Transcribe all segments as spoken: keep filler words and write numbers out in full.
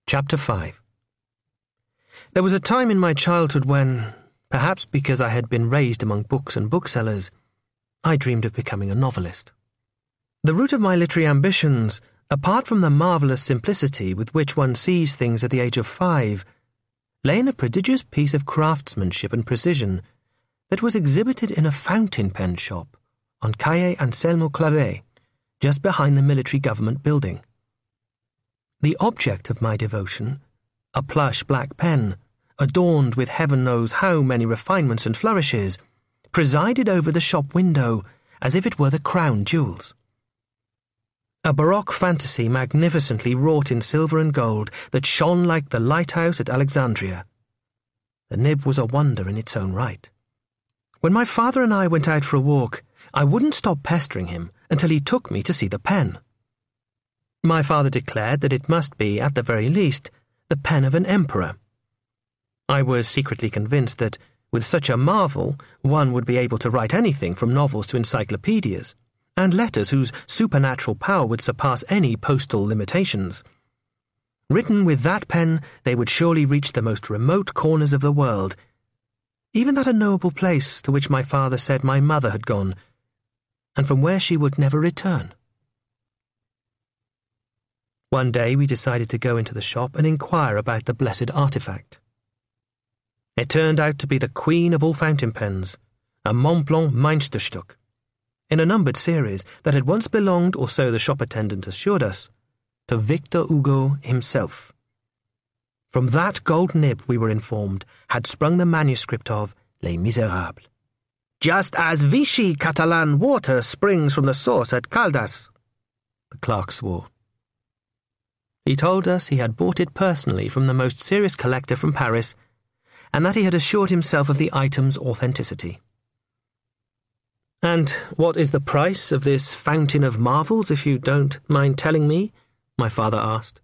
Chapter five. There was a time in my childhood when, perhaps because I had been raised among books and booksellers, I dreamed of becoming a novelist. The root of my literary ambitions, apart from the marvellous simplicity with which one sees things at the age of five, lay in a prodigious piece of craftsmanship and precision that was exhibited in a fountain pen shop on Calle Anselmo Clavé, just behind the military government building. The object of my devotion, a plush black pen, adorned with heaven knows how many refinements and flourishes, presided over the shop window as if it were the crown jewels. A baroque fantasy magnificently wrought in silver and gold that shone like the lighthouse at Alexandria. The nib was a wonder in its own right. When my father and I went out for a walk, I wouldn't stop pestering him until he took me to see the pen. My father declared that it must be, at the very least, the pen of an emperor. I was secretly convinced that, with such a marvel, one would be able to write anything from novels to encyclopedias, and letters whose supernatural power would surpass any postal limitations. Written with that pen, they would surely reach the most remote corners of the world, even that unknowable place to which my father said my mother had gone, and from where she would never return. One day we decided to go into the shop and inquire about the blessed artifact. It turned out to be the queen of all fountain pens, a Mont Blanc Meisterstück, in a numbered series that had once belonged, or so the shop attendant assured us, to Victor Hugo himself. From that gold nib, we were informed, had sprung the manuscript of Les Miserables, just as Vichy Catalan water springs from the source at Caldas, the clerk swore. He told us he had bought it personally from the most serious collector from Paris, and that he had assured himself of the item's authenticity. "And what is the price of this fountain of marvels, if you don't mind telling me?" my father asked.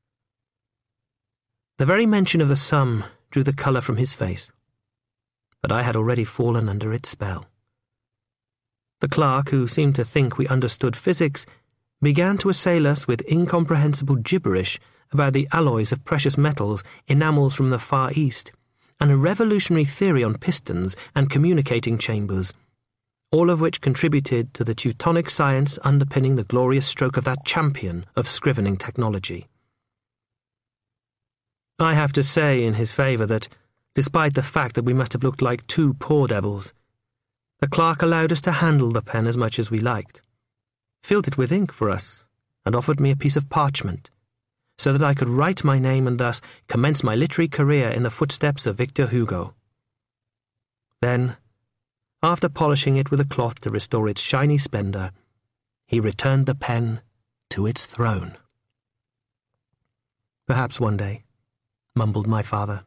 The very mention of the sum drew the colour from his face, but I had already fallen under its spell. The clerk, who seemed to think we understood physics, began to assail us with incomprehensible gibberish about the alloys of precious metals, enamels from the Far East, and a revolutionary theory on pistons and communicating chambers, all of which contributed to the Teutonic science underpinning the glorious stroke of that champion of scrivening technology. I have to say in his favour that, despite the fact that we must have looked like two poor devils, the clerk allowed us to handle the pen as much as we liked, filled it with ink for us, and offered me a piece of parchment, so that I could write my name and thus commence my literary career in the footsteps of Victor Hugo. Then, after polishing it with a cloth to restore its shiny splendour, he returned the pen to its throne. "Perhaps one day," mumbled my father.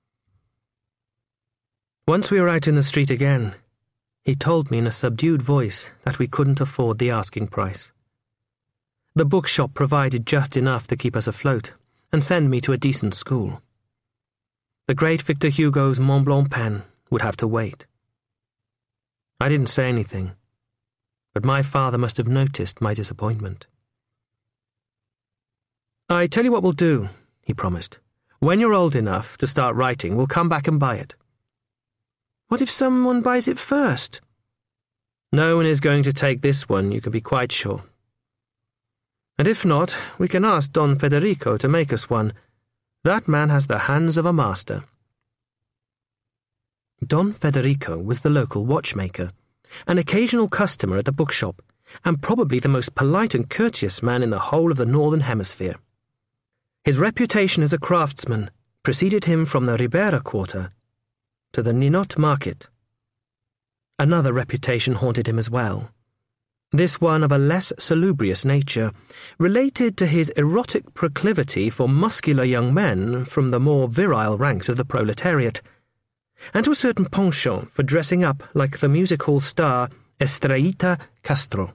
Once we were out in the street again, he told me in a subdued voice that we couldn't afford the asking price. The bookshop provided just enough to keep us afloat and send me to a decent school. The great Victor Hugo's Mont Blanc pen would have to wait. I didn't say anything, but my father must have noticed my disappointment. "I tell you what we'll do," he promised. "When you're old enough to start writing, we'll come back and buy it." "What if someone buys it first?" "No one is going to take this one, you can be quite sure. And if not, we can ask Don Federico to make us one. That man has the hands of a master." Don Federico was the local watchmaker, an occasional customer at the bookshop, and probably the most polite and courteous man in the whole of the Northern Hemisphere. His reputation as a craftsman preceded him from the Ribera quarter to the Ninot market. Another reputation haunted him as well, this one of a less salubrious nature, related to his erotic proclivity for muscular young men from the more virile ranks of the proletariat, and to a certain penchant for dressing up like the music hall star Estrellita Castro.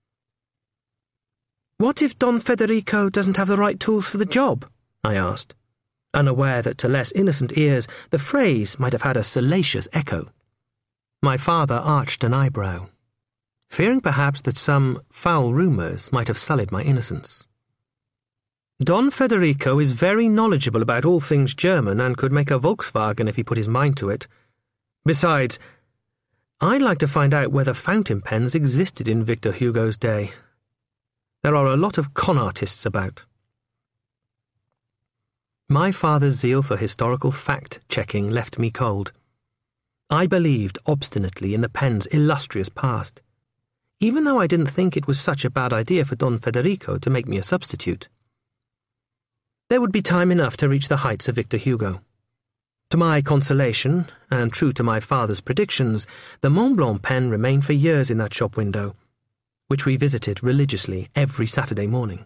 "What if Don Federico doesn't have the right tools for the job?" I asked, unaware that to less innocent ears the phrase might have had a salacious echo. My father arched an eyebrow, fearing perhaps that some foul rumours might have sullied my innocence. Don Federico is very knowledgeable about all things German and could make a Volkswagen if he put his mind to it. Besides, I'd like to find out whether fountain pens existed in Victor Hugo's day. There are a lot of con artists about. My father's zeal for historical fact-checking left me cold. I believed obstinately in the pen's illustrious past, even though I didn't think it was such a bad idea for Don Federico to make me a substitute. There would be time enough to reach the heights of Victor Hugo. To my consolation, and true to my father's predictions, the Mont Blanc pen remained for years in that shop window, which we visited religiously every Saturday morning.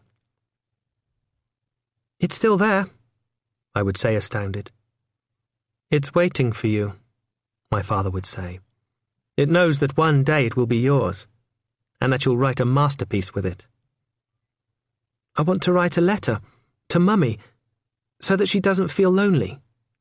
"It's still there," I would say, astounded. "It's waiting for you," my father would say. "It knows that one day it will be yours, and that you'll write a masterpiece with it." "I want to write a letter to Mummy, so that she doesn't feel lonely."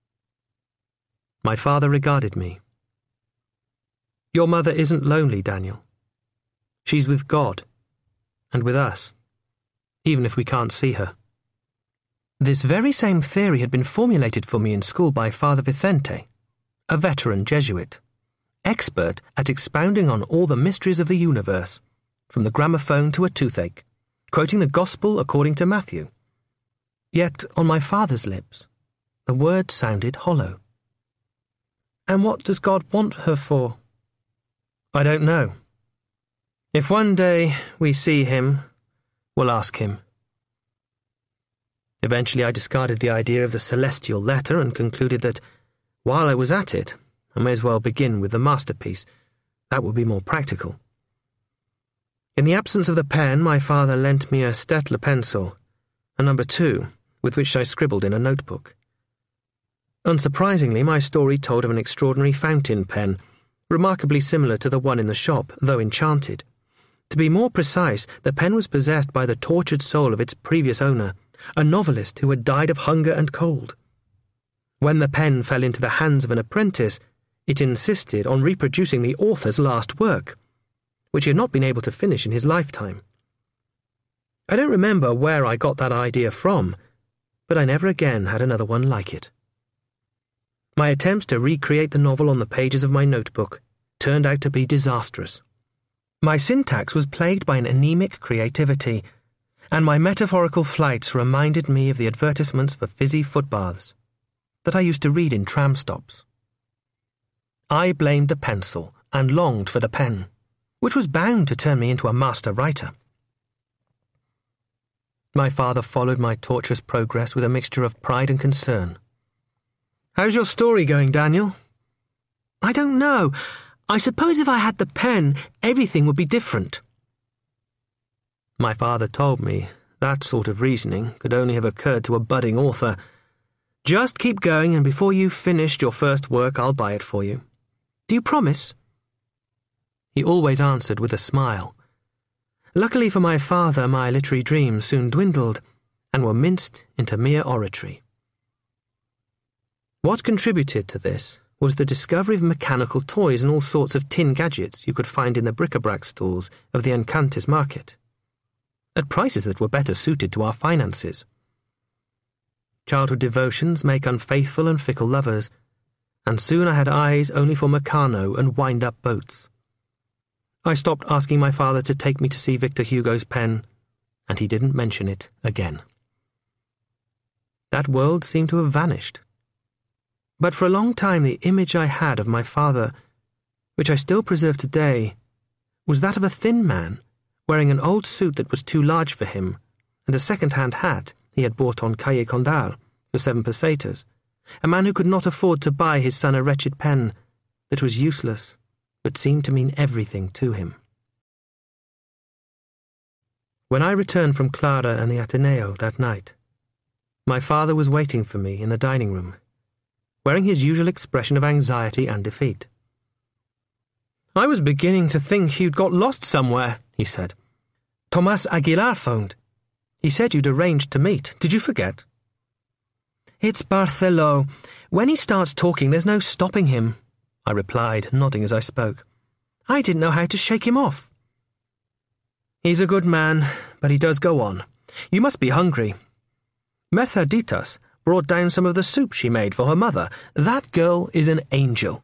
My father regarded me. "Your mother isn't lonely, Daniel. She's with God, and with us, even if we can't see her." This very same theory had been formulated for me in school by Father Vicente, a veteran Jesuit, expert at expounding on all the mysteries of the universe, from the gramophone to a toothache, quoting the Gospel according to Matthew. Yet, on my father's lips, the word sounded hollow. "And what does God want her for?" "I don't know. If one day we see him, we'll ask him." Eventually I discarded the idea of the celestial letter and concluded that, while I was at it, I may as well begin with the masterpiece. That would be more practical. In the absence of the pen, my father lent me a Staedtler pencil, a number two, with which I scribbled in a notebook. Unsurprisingly, my story told of an extraordinary fountain pen, remarkably similar to the one in the shop, though enchanted. To be more precise, the pen was possessed by the tortured soul of its previous owner, a novelist who had died of hunger and cold. When the pen fell into the hands of an apprentice, it insisted on reproducing the author's last work, which he had not been able to finish in his lifetime. I don't remember where I got that idea from, but I never again had another one like it. My attempts to recreate the novel on the pages of my notebook turned out to be disastrous. My syntax was plagued by an anemic creativity, and my metaphorical flights reminded me of the advertisements for fizzy foot baths that I used to read in tram stops. I blamed the pencil and longed for the pen, which was bound to turn me into a master writer. My father followed my tortuous progress with a mixture of pride and concern. "How's your story going, Daniel?" "I don't know. I suppose if I had the pen, everything would be different." My father told me that sort of reasoning could only have occurred to a budding author. "Just keep going, and before you've finished your first work, I'll buy it for you. Do you promise?" He always answered with a smile. Luckily for my father, my literary dreams soon dwindled and were minced into mere oratory. What contributed to this was the discovery of mechanical toys and all sorts of tin gadgets you could find in the bric-a-brac stalls of the Encantis market, at prices that were better suited to our finances. Childhood devotions make unfaithful and fickle lovers, and soon I had eyes only for Meccano and wind-up boats. I stopped asking my father to take me to see Victor Hugo's pen, and he didn't mention it again. That world seemed to have vanished. But for a long time the image I had of my father, which I still preserve today, was that of a thin man, wearing an old suit that was too large for him, and a second-hand hat he had bought on Calle Condal for seven pesetas, a man who could not afford to buy his son a wretched pen that was useless but seemed to mean everything to him. When I returned from Clara and the Ateneo that night, my father was waiting for me in the dining room, wearing his usual expression of anxiety and defeat. "I was beginning to think you'd got lost somewhere," he said. "Tomas Aguilar phoned. He said you'd arranged to meet. Did you forget?" "It's Barthelo. When he starts talking, there's no stopping him," I replied, nodding as I spoke. "I didn't know how to shake him off." "He's a good man, but he does go on. You must be hungry. Merceditas brought down some of the soup she made for her mother. That girl is an angel."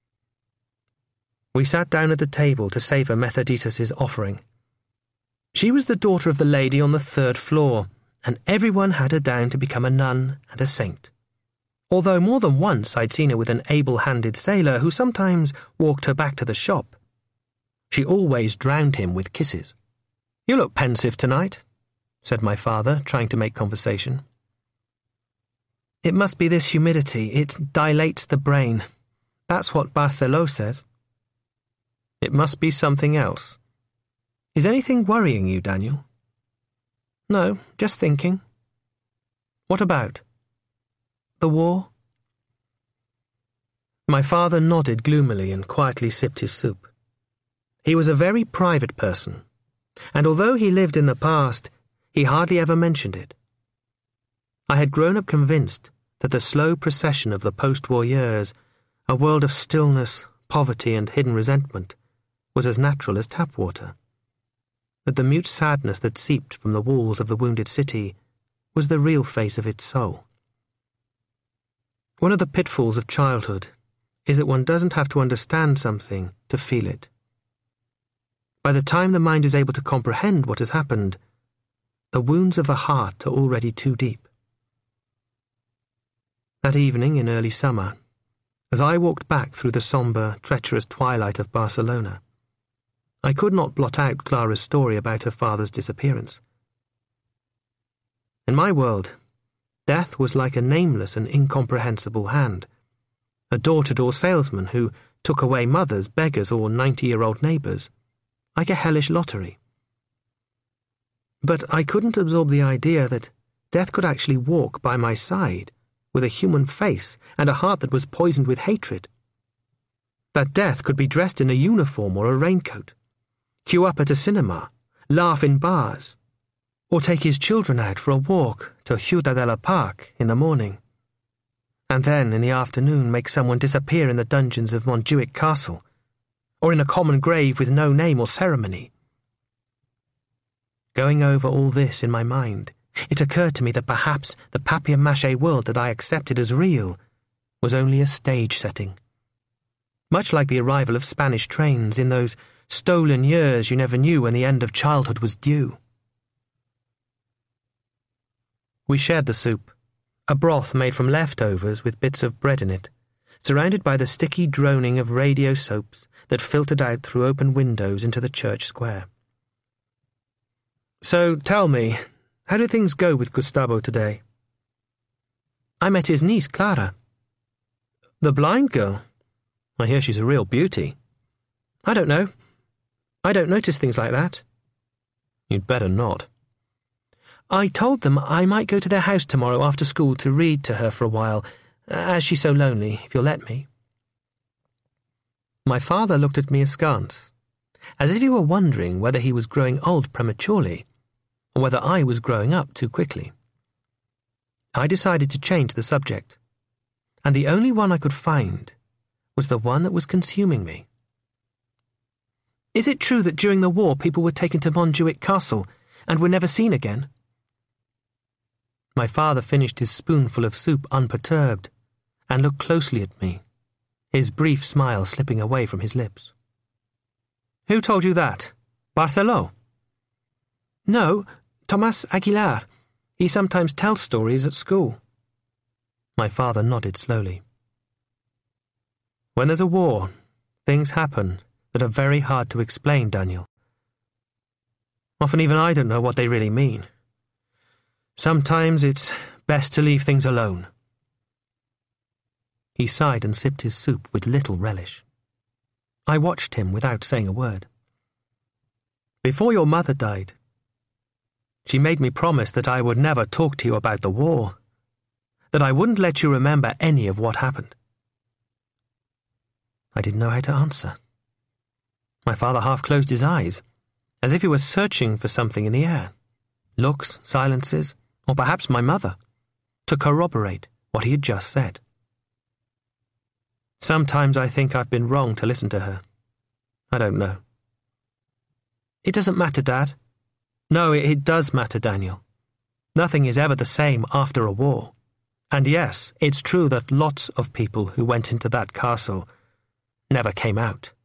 We sat down at the table to savour Merceditas's offering. She was the daughter of the lady on the third floor, and everyone had her down to become a nun and a saint. Although more than once I'd seen her with an able-handed sailor who sometimes walked her back to the shop. She always drowned him with kisses. "You look pensive tonight," said my father, trying to make conversation. "It must be this humidity. It dilates the brain. That's what Barthélemy says." "It must be something else. Is anything worrying you, Daniel?" "No, just thinking." "What about?" "The war." My father nodded gloomily and quietly sipped his soup. He was a very private person, and although he lived in the past, he hardly ever mentioned it. I had grown up convinced that the slow procession of the post-war years, a world of stillness, poverty, and hidden resentment, was as natural as tap water. That the mute sadness that seeped from the walls of the wounded city was the real face of its soul. One of the pitfalls of childhood is that one doesn't have to understand something to feel it. By the time the mind is able to comprehend what has happened, the wounds of the heart are already too deep. That evening in early summer, as I walked back through the sombre, treacherous twilight of Barcelona, I could not blot out Clara's story about her father's disappearance. In my world, death was like a nameless and incomprehensible hand, a door-to-door salesman who took away mothers, beggars, or ninety-year-old neighbours, like a hellish lottery. But I couldn't absorb the idea that death could actually walk by my side with a human face and a heart that was poisoned with hatred. That death could be dressed in a uniform or a raincoat, queue up at a cinema, laugh in bars, or take his children out for a walk to Ciutadella Park in the morning, and then in the afternoon make someone disappear in the dungeons of Montjuic Castle, or in a common grave with no name or ceremony. Going over all this in my mind, it occurred to me that perhaps the papier-mâché world that I accepted as real was only a stage setting. Much like the arrival of Spanish trains in those stolen years you never knew when the end of childhood was due. We shared the soup, a broth made from leftovers with bits of bread in it, surrounded by the sticky droning of radio soaps that filtered out through open windows into the church square. "So tell me, how did things go with Gustavo today?" "I met his niece, Clara." "The blind girl? I hear she's a real beauty." "I don't know. I don't notice things like that." "You'd better not." "I told them I might go to their house tomorrow after school to read to her for a while, as she's so lonely, if you'll let me." My father looked at me askance, as if he were wondering whether he was growing old prematurely, or whether I was growing up too quickly. I decided to change the subject, and the only one I could find was the one that was consuming me. "Is it true that during the war people were taken to Montjuic Castle and were never seen again?" My father finished his spoonful of soup unperturbed and looked closely at me, his brief smile slipping away from his lips. "Who told you that? Barthélemy?" "No, Tomás Aguilar. He sometimes tells stories at school." My father nodded slowly. "When there's a war, things happen that are very hard to explain, Daniel. Often even I don't know what they really mean. Sometimes it's best to leave things alone." He sighed and sipped his soup with little relish. I watched him without saying a word. "Before your mother died, she made me promise that I would never talk to you about the war, that I wouldn't let you remember any of what happened." I didn't know how to answer. My father half closed his eyes, as if he were searching for something in the air, looks, silences, or perhaps my mother, to corroborate what he had just said. Sometimes I think I've been wrong to listen to her. I don't know. "It doesn't matter, Dad." "No, it, it does matter, Daniel. Nothing is ever the same after a war. And yes, it's true that lots of people who went into that castle never came out.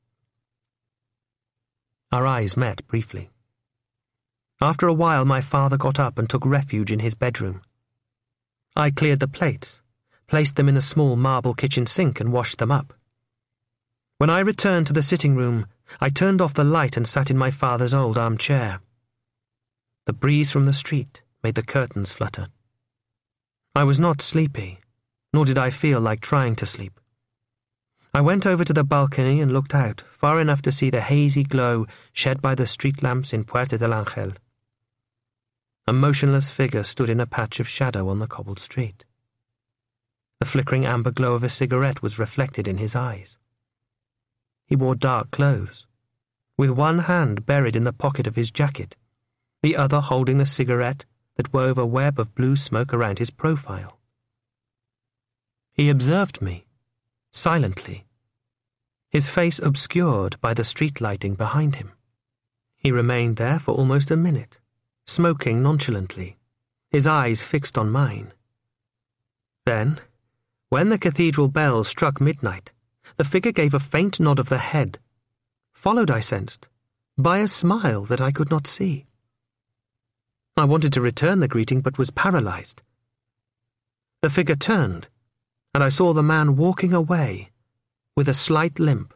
Our eyes met briefly. After a while, my father got up and took refuge in his bedroom. I cleared the plates, placed them in a small marble kitchen sink and washed them up. When I returned to the sitting room, I turned off the light and sat in my father's old armchair. The breeze from the street made the curtains flutter. I was not sleepy, nor did I feel like trying to sleep. I went over to the balcony and looked out, far enough to see the hazy glow shed by the street lamps in Puerta del Ángel. A motionless figure stood in a patch of shadow on the cobbled street. The flickering amber glow of a cigarette was reflected in his eyes. He wore dark clothes, with one hand buried in the pocket of his jacket, the other holding the cigarette that wove a web of blue smoke around his profile. He observed me, silently, his face obscured by the street lighting behind him. He remained there for almost a minute, smoking nonchalantly, his eyes fixed on mine. Then, when the cathedral bell struck midnight, the figure gave a faint nod of the head, followed, I sensed, by a smile that I could not see. I wanted to return the greeting, but was paralyzed. The figure turned, and I saw the man walking away, with a slight limp.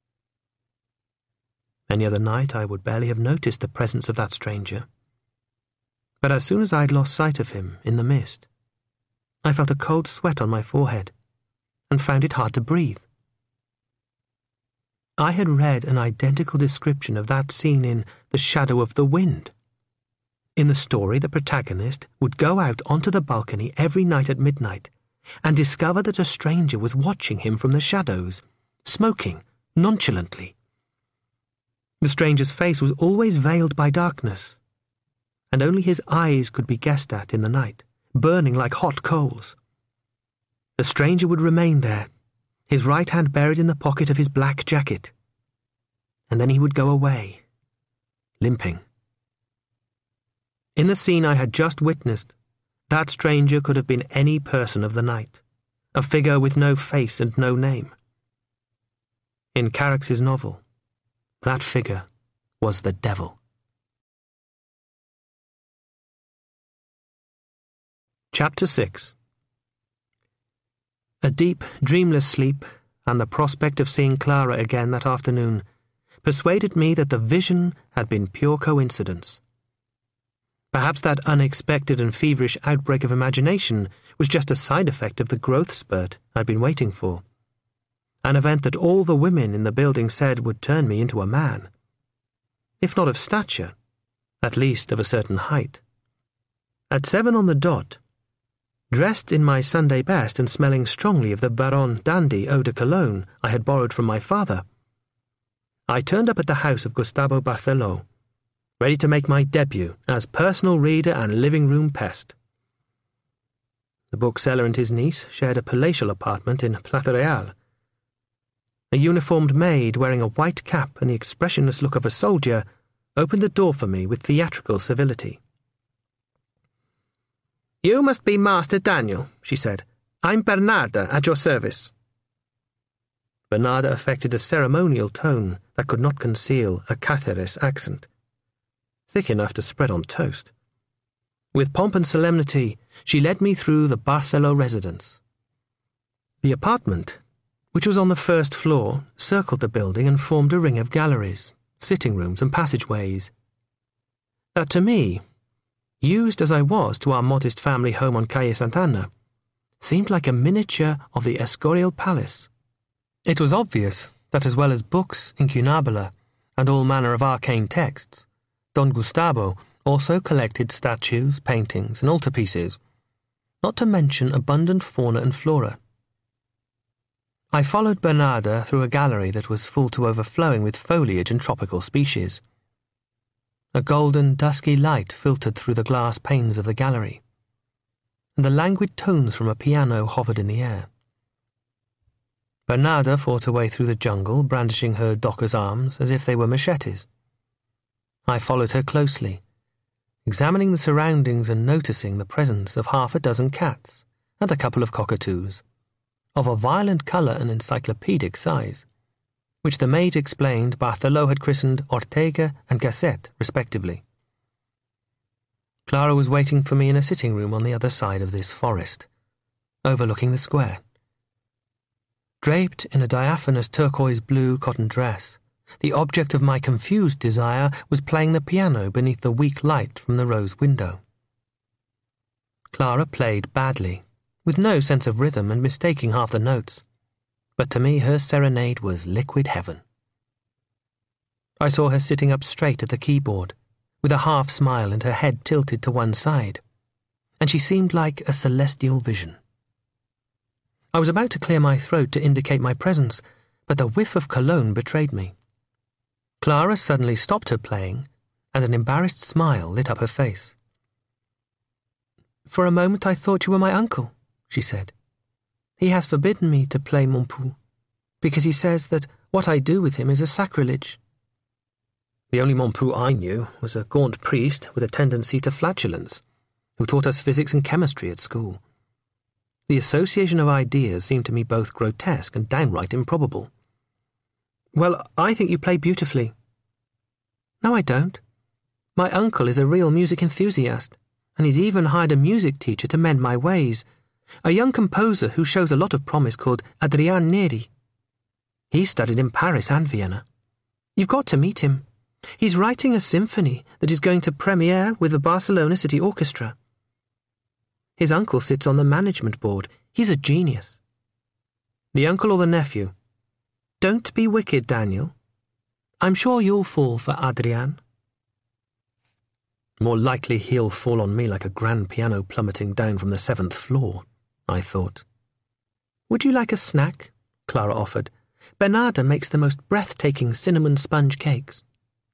Any other night I would barely have noticed the presence of that stranger. But as soon as I had lost sight of him in the mist, I felt a cold sweat on my forehead, and found it hard to breathe. I had read an identical description of that scene in The Shadow of the Wind. In the story, the protagonist would go out onto the balcony every night at midnight and discover that a stranger was watching him from the shadows, smoking nonchalantly. The stranger's face was always veiled by darkness, and only his eyes could be guessed at in the night, burning like hot coals. The stranger would remain there, his right hand buried in the pocket of his black jacket, and then he would go away, limping. In the scene I had just witnessed, that stranger could have been any person of the night, a figure with no face and no name. In Carricks's novel, that figure was the devil. Chapter six. A deep, dreamless sleep, and the prospect of seeing Clara again that afternoon, persuaded me that the vision had been pure coincidence. Perhaps that unexpected and feverish outbreak of imagination was just a side effect of the growth spurt I'd been waiting for, an event that all the women in the building said would turn me into a man. If not of stature, at least of a certain height. At seven on the dot, dressed in my Sunday best and smelling strongly of the Baron Dandy eau de cologne I had borrowed from my father, I turned up at the house of Gustavo Barceló, ready to make my debut as personal reader and living-room pest. The bookseller and his niece shared a palatial apartment in Plaza Real. A uniformed maid wearing a white cap and the expressionless look of a soldier opened the door for me with theatrical civility. "You must be Master Daniel," she said. "I'm Bernarda, at your service." Bernarda affected a ceremonial tone that could not conceal a Cáceres accent, thick enough to spread on toast. With pomp and solemnity, she led me through the Barceló residence. The apartment, which was on the first floor, circled the building and formed a ring of galleries, sitting rooms and passageways. That to me, used as I was to our modest family home on Calle Santana, seemed like a miniature of the Escorial Palace. It was obvious that as well as books, incunabula, and all manner of arcane texts, Don Gustavo also collected statues, paintings, and altarpieces, not to mention abundant fauna and flora. I followed Bernarda through a gallery that was full to overflowing with foliage and tropical species. A golden, dusky light filtered through the glass panes of the gallery, and the languid tones from a piano hovered in the air. Bernarda fought her way through the jungle, brandishing her docker's arms as if they were machetes. I followed her closely, examining the surroundings and noticing the presence of half a dozen cats and a couple of cockatoos, of a violent colour and encyclopedic size, which the maid explained Bartholo had christened Ortega and Gasset, respectively. Clara was waiting for me in a sitting room on the other side of this forest, overlooking the square. Draped in a diaphanous turquoise-blue cotton dress, the object of my confused desire was playing the piano beneath the weak light from the rose window. Clara played badly, with no sense of rhythm and mistaking half the notes, but to me her serenade was liquid heaven. I saw her sitting up straight at the keyboard, with a half smile and her head tilted to one side, and she seemed like a celestial vision. I was about to clear my throat to indicate my presence, but the whiff of cologne betrayed me. Clara suddenly stopped her playing, and an embarrassed smile lit up her face. "For a moment I thought you were my uncle," she said. "He has forbidden me to play mon pou, because he says that what I do with him is a sacrilege." The only mon pou I knew was a gaunt priest with a tendency to flatulence, who taught us physics and chemistry at school. The association of ideas seemed to me both grotesque and downright improbable. "Well, I think you play beautifully." "No, I don't. My uncle is a real music enthusiast, and he's even hired a music teacher to mend my ways, a young composer who shows a lot of promise called Adrian Neri. He studied in Paris and Vienna. You've got to meet him. He's writing a symphony that is going to premiere with the Barcelona City Orchestra. His uncle sits on the management board. He's a genius." "The uncle or the nephew?" "Don't be wicked, Daniel. I'm sure you'll fall for Adrian." "More likely he'll fall on me like a grand piano plummeting down from the seventh floor," I thought. "Would you like a snack?" Clara offered. "Bernarda makes the most breathtaking cinnamon sponge cakes."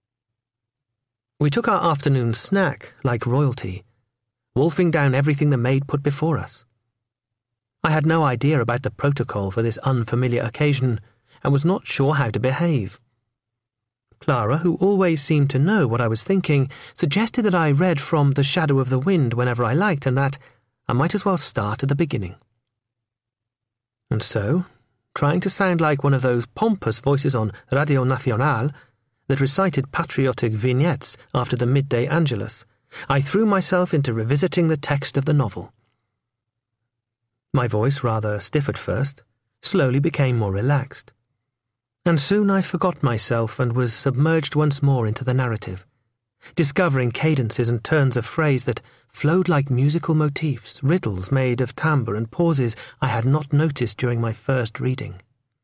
We took our afternoon snack like royalty, wolfing down everything the maid put before us. I had no idea about the protocol for this unfamiliar occasion, and was not sure how to behave. Clara, who always seemed to know what I was thinking, suggested that I read from The Shadow of the Wind whenever I liked, and that I might as well start at the beginning. And so, trying to sound like one of those pompous voices on Radio Nacional that recited patriotic vignettes after the midday Angelus, I threw myself into revisiting the text of the novel. My voice, rather stiff at first, slowly became more relaxed, and soon I forgot myself and was submerged once more into the narrative, discovering cadences and turns of phrase that flowed like musical motifs, riddles made of timbre and pauses I had not noticed during my first reading.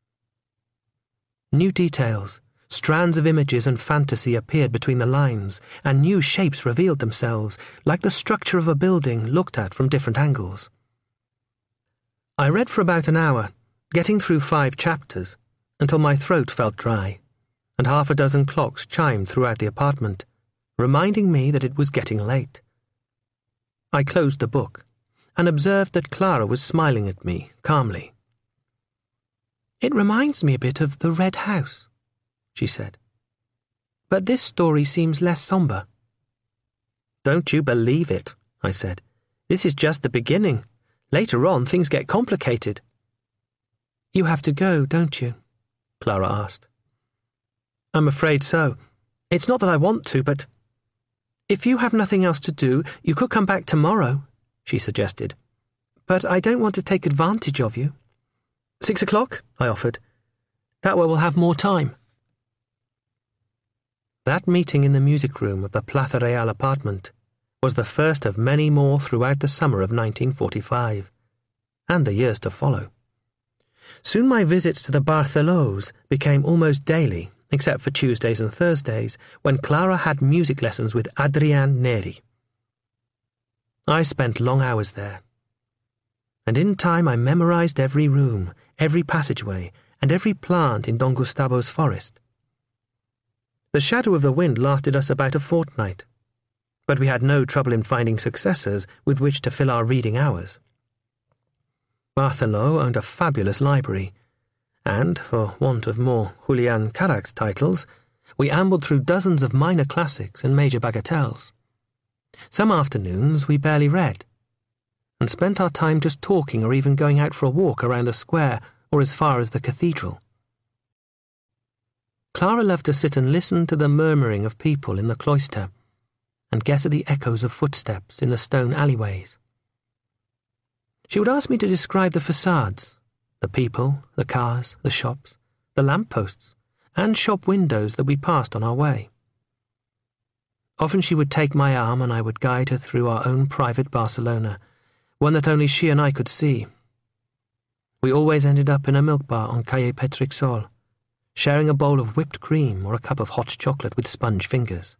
New details, strands of images and fantasy appeared between the lines, and new shapes revealed themselves, like the structure of a building looked at from different angles. I read for about an hour, getting through five chapters, until my throat felt dry, and half a dozen clocks chimed throughout the apartment, reminding me that it was getting late. I closed the book, and observed that Clara was smiling at me calmly. "It reminds me a bit of The Red House," she said. "But this story seems less sombre." "Don't you believe it," I said. "This is just the beginning. Later on, things get complicated." "You have to go, don't you?" Clara asked. "I'm afraid so. It's not that I want to, but—" "If you have nothing else to do, you could come back tomorrow," she suggested. "But I don't want to take advantage of you." Six o'clock?" I offered. "That way we'll have more time." That meeting in the music room of the Plaza Real apartment was the first of many more throughout the summer of nineteen forty-five, and the years to follow. Soon my visits to the Barthelos became almost daily, except for Tuesdays and Thursdays, when Clara had music lessons with Adrian Neri. I spent long hours there, and in time I memorized every room, every passageway, and every plant in Don Gustavo's forest. The Shadow of the Wind lasted us about a fortnight, but we had no trouble in finding successors with which to fill our reading hours. Barthelo owned a fabulous library, and, for want of more Julian Carax titles, we ambled through dozens of minor classics and major bagatelles. Some afternoons we barely read, and spent our time just talking or even going out for a walk around the square or as far as the cathedral. Clara loved to sit and listen to the murmuring of people in the cloister and guess at the echoes of footsteps in the stone alleyways. She would ask me to describe the facades, the people, the cars, the shops, the lampposts, and shop windows that we passed on our way. Often she would take my arm and I would guide her through our own private Barcelona, one that only she and I could see. We always ended up in a milk bar on Calle Petrixol, sharing a bowl of whipped cream or a cup of hot chocolate with sponge fingers.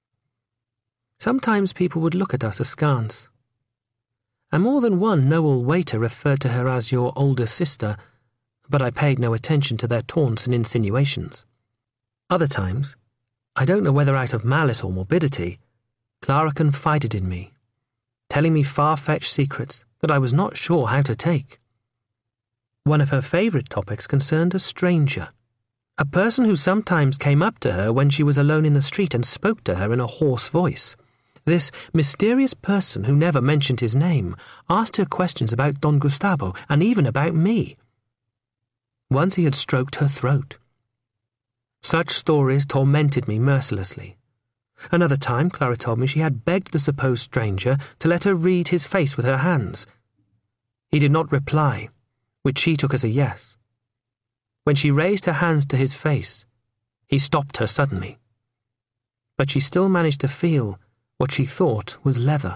Sometimes people would look at us askance, and more than one know-all waiter referred to her as your older sister, but I paid no attention to their taunts and insinuations. Other times, I don't know whether out of malice or morbidity, Clara confided in me, telling me far-fetched secrets that I was not sure how to take. One of her favourite topics concerned a stranger, a person who sometimes came up to her when she was alone in the street and spoke to her in a hoarse voice. This mysterious person, who never mentioned his name, asked her questions about Don Gustavo and even about me. Once he had stroked her throat. Such stories tormented me mercilessly. Another time, Clara told me she had begged the supposed stranger to let her read his face with her hands. He did not reply, which she took as a yes. When she raised her hands to his face, he stopped her suddenly. But she still managed to feel what she thought was leather.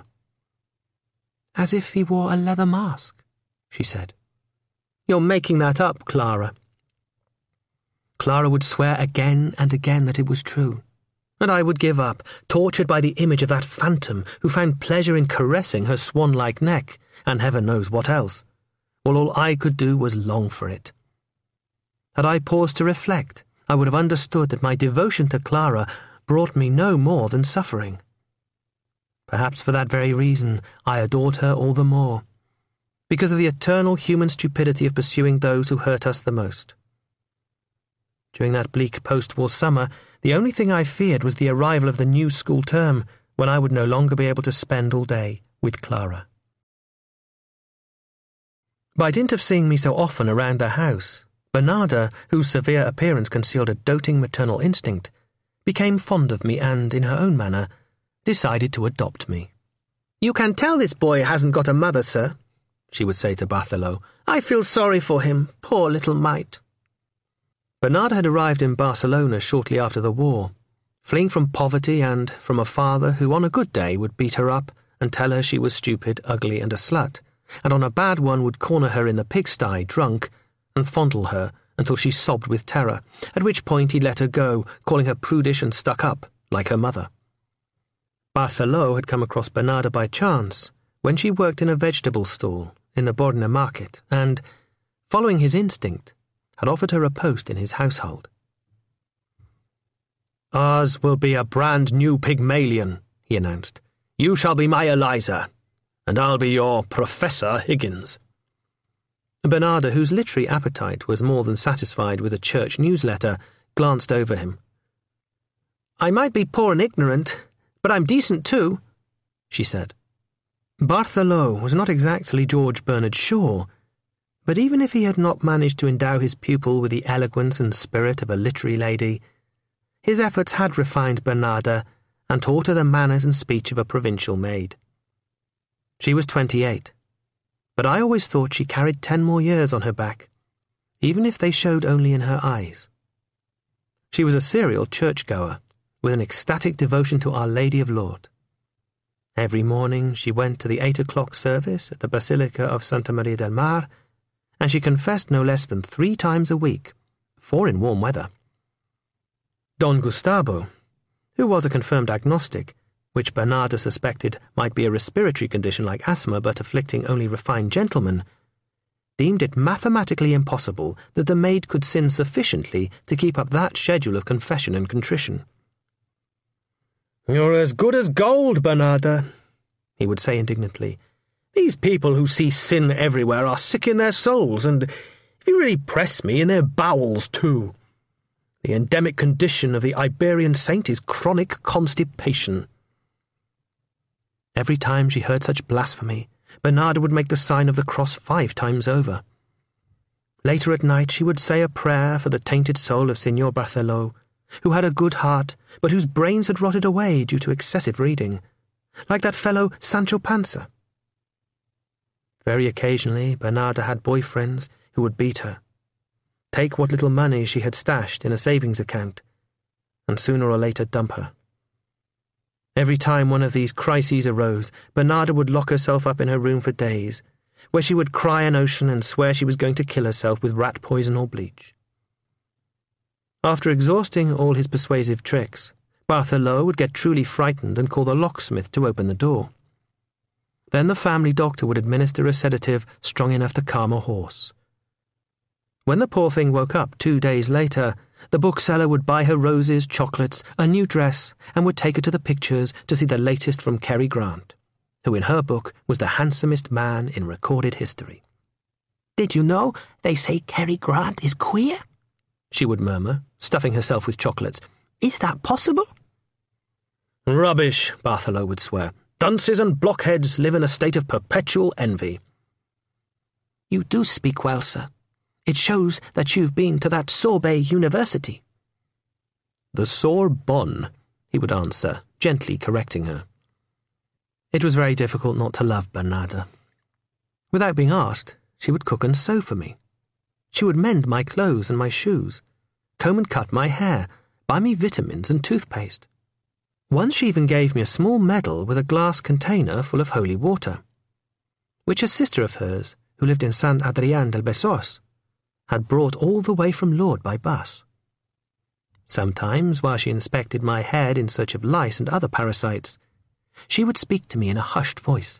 As if he wore a leather mask, she said. You're making that up, Clara. Clara would swear again and again that it was true, and I would give up, tortured by the image of that phantom who found pleasure in caressing her swan-like neck, and heaven knows what else, while all I could do was long for it. Had I paused to reflect, I would have understood that my devotion to Clara brought me no more than suffering. Perhaps for that very reason I adored her all the more, because of the eternal human stupidity of pursuing those who hurt us the most. During that bleak post-war summer, the only thing I feared was the arrival of the new school term, when I would no longer be able to spend all day with Clara. By dint of seeing me so often around the house, Bernarda, whose severe appearance concealed a doting maternal instinct, became fond of me and, in her own manner, decided to adopt me. You can tell this boy hasn't got a mother, sir, she would say to Bartholo. I feel sorry for him, poor little mite. Bernarda had arrived in Barcelona shortly after the war, fleeing from poverty and from a father who on a good day would beat her up and tell her she was stupid, ugly, and a slut, and on a bad one would corner her in the pigsty, drunk, and fondle her until she sobbed with terror, at which point he'd let her go, calling her prudish and stuck up, like her mother. Bartholo had come across Bernarda by chance when she worked in a vegetable stall in the Borna market and, following his instinct, had offered her a post in his household. Ours will be a brand new Pygmalion, he announced. You shall be my Eliza, and I'll be your Professor Higgins. Bernarda, whose literary appetite was more than satisfied with a church newsletter, glanced over him. I might be poor and ignorant, but I'm decent too, she said. Bartholo was not exactly George Bernard Shaw, but even if he had not managed to endow his pupil with the eloquence and spirit of a literary lady, his efforts had refined Bernarda and taught her the manners and speech of a provincial maid. She was twenty-eight, but I always thought she carried ten more years on her back, even if they showed only in her eyes. She was a serial churchgoer, with an ecstatic devotion to Our Lady of Lourdes. Every morning she went to the eight o'clock service at the Basilica of Santa Maria del Mar, and she confessed no less than three times a week, four in warm weather. Don Gustavo, who was a confirmed agnostic, which Bernarda suspected might be a respiratory condition like asthma but afflicting only refined gentlemen, deemed it mathematically impossible that the maid could sin sufficiently to keep up that schedule of confession and contrition. You're as good as gold, Bernarda, he would say indignantly. These people who see sin everywhere are sick in their souls, and, if you really press me, in their bowels too. The endemic condition of the Iberian saint is chronic constipation. Every time she heard such blasphemy, Bernarda would make the sign of the cross five times over. Later at night she would say a prayer for the tainted soul of Signor Barthelo, who had a good heart, but whose brains had rotted away due to excessive reading, like that fellow Sancho Panza. Very occasionally Bernarda had boyfriends who would beat her, take what little money she had stashed in a savings account, and sooner or later dump her. Every time one of these crises arose, Bernarda would lock herself up in her room for days, where she would cry an ocean and swear she was going to kill herself with rat poison or bleach. After exhausting all his persuasive tricks, Barthelo would get truly frightened and call the locksmith to open the door. Then the family doctor would administer a sedative strong enough to calm a horse. When the poor thing woke up two days later, the bookseller would buy her roses, chocolates, a new dress, and would take her to the pictures to see the latest from Cary Grant, who in her book was the handsomest man in recorded history. "Did you know they say Cary Grant is queer?" she would murmur, stuffing herself with chocolates. "Is that possible?" "Rubbish," Barthelo would swear. "Dunces and blockheads live in a state of perpetual envy." "You do speak well, sir. It shows that you've been to that Sorbet University." "The Sorbonne," he would answer, gently correcting her. It was very difficult not to love Bernarda. Without being asked, she would cook and sew for me. She would mend my clothes and my shoes, comb and cut my hair, buy me vitamins and toothpaste. Once she even gave me a small medal with a glass container full of holy water, which a sister of hers, who lived in Saint Adrien del Besós, had brought all the way from Lourdes by bus. Sometimes, while she inspected my head in search of lice and other parasites, she would speak to me in a hushed voice.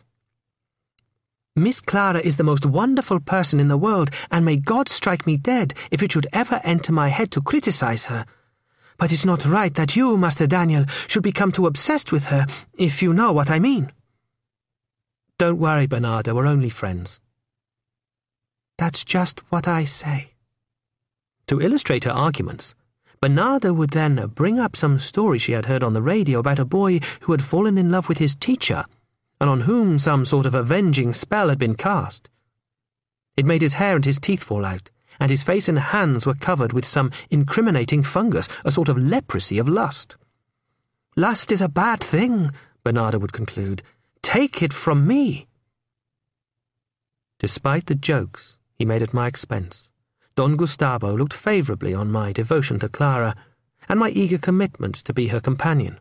"Miss Clara is the most wonderful person in the world, and may God strike me dead if it should ever enter my head to criticize her. But it's not right that you, Master Daniel, should become too obsessed with her, if you know what I mean." "Don't worry, Bernarda, we're only friends." "That's just what I say." To illustrate her arguments, Bernarda would then bring up some story she had heard on the radio about a boy who had fallen in love with his teacher, and on whom some sort of avenging spell had been cast. It made his hair and his teeth fall out, and his face and hands were covered with some incriminating fungus, a sort of leprosy of lust. "Lust is a bad thing," Bernarda would conclude. "Take it from me." Despite the jokes he made at my expense, Don Gustavo looked favourably on my devotion to Clara and my eager commitment to be her companion.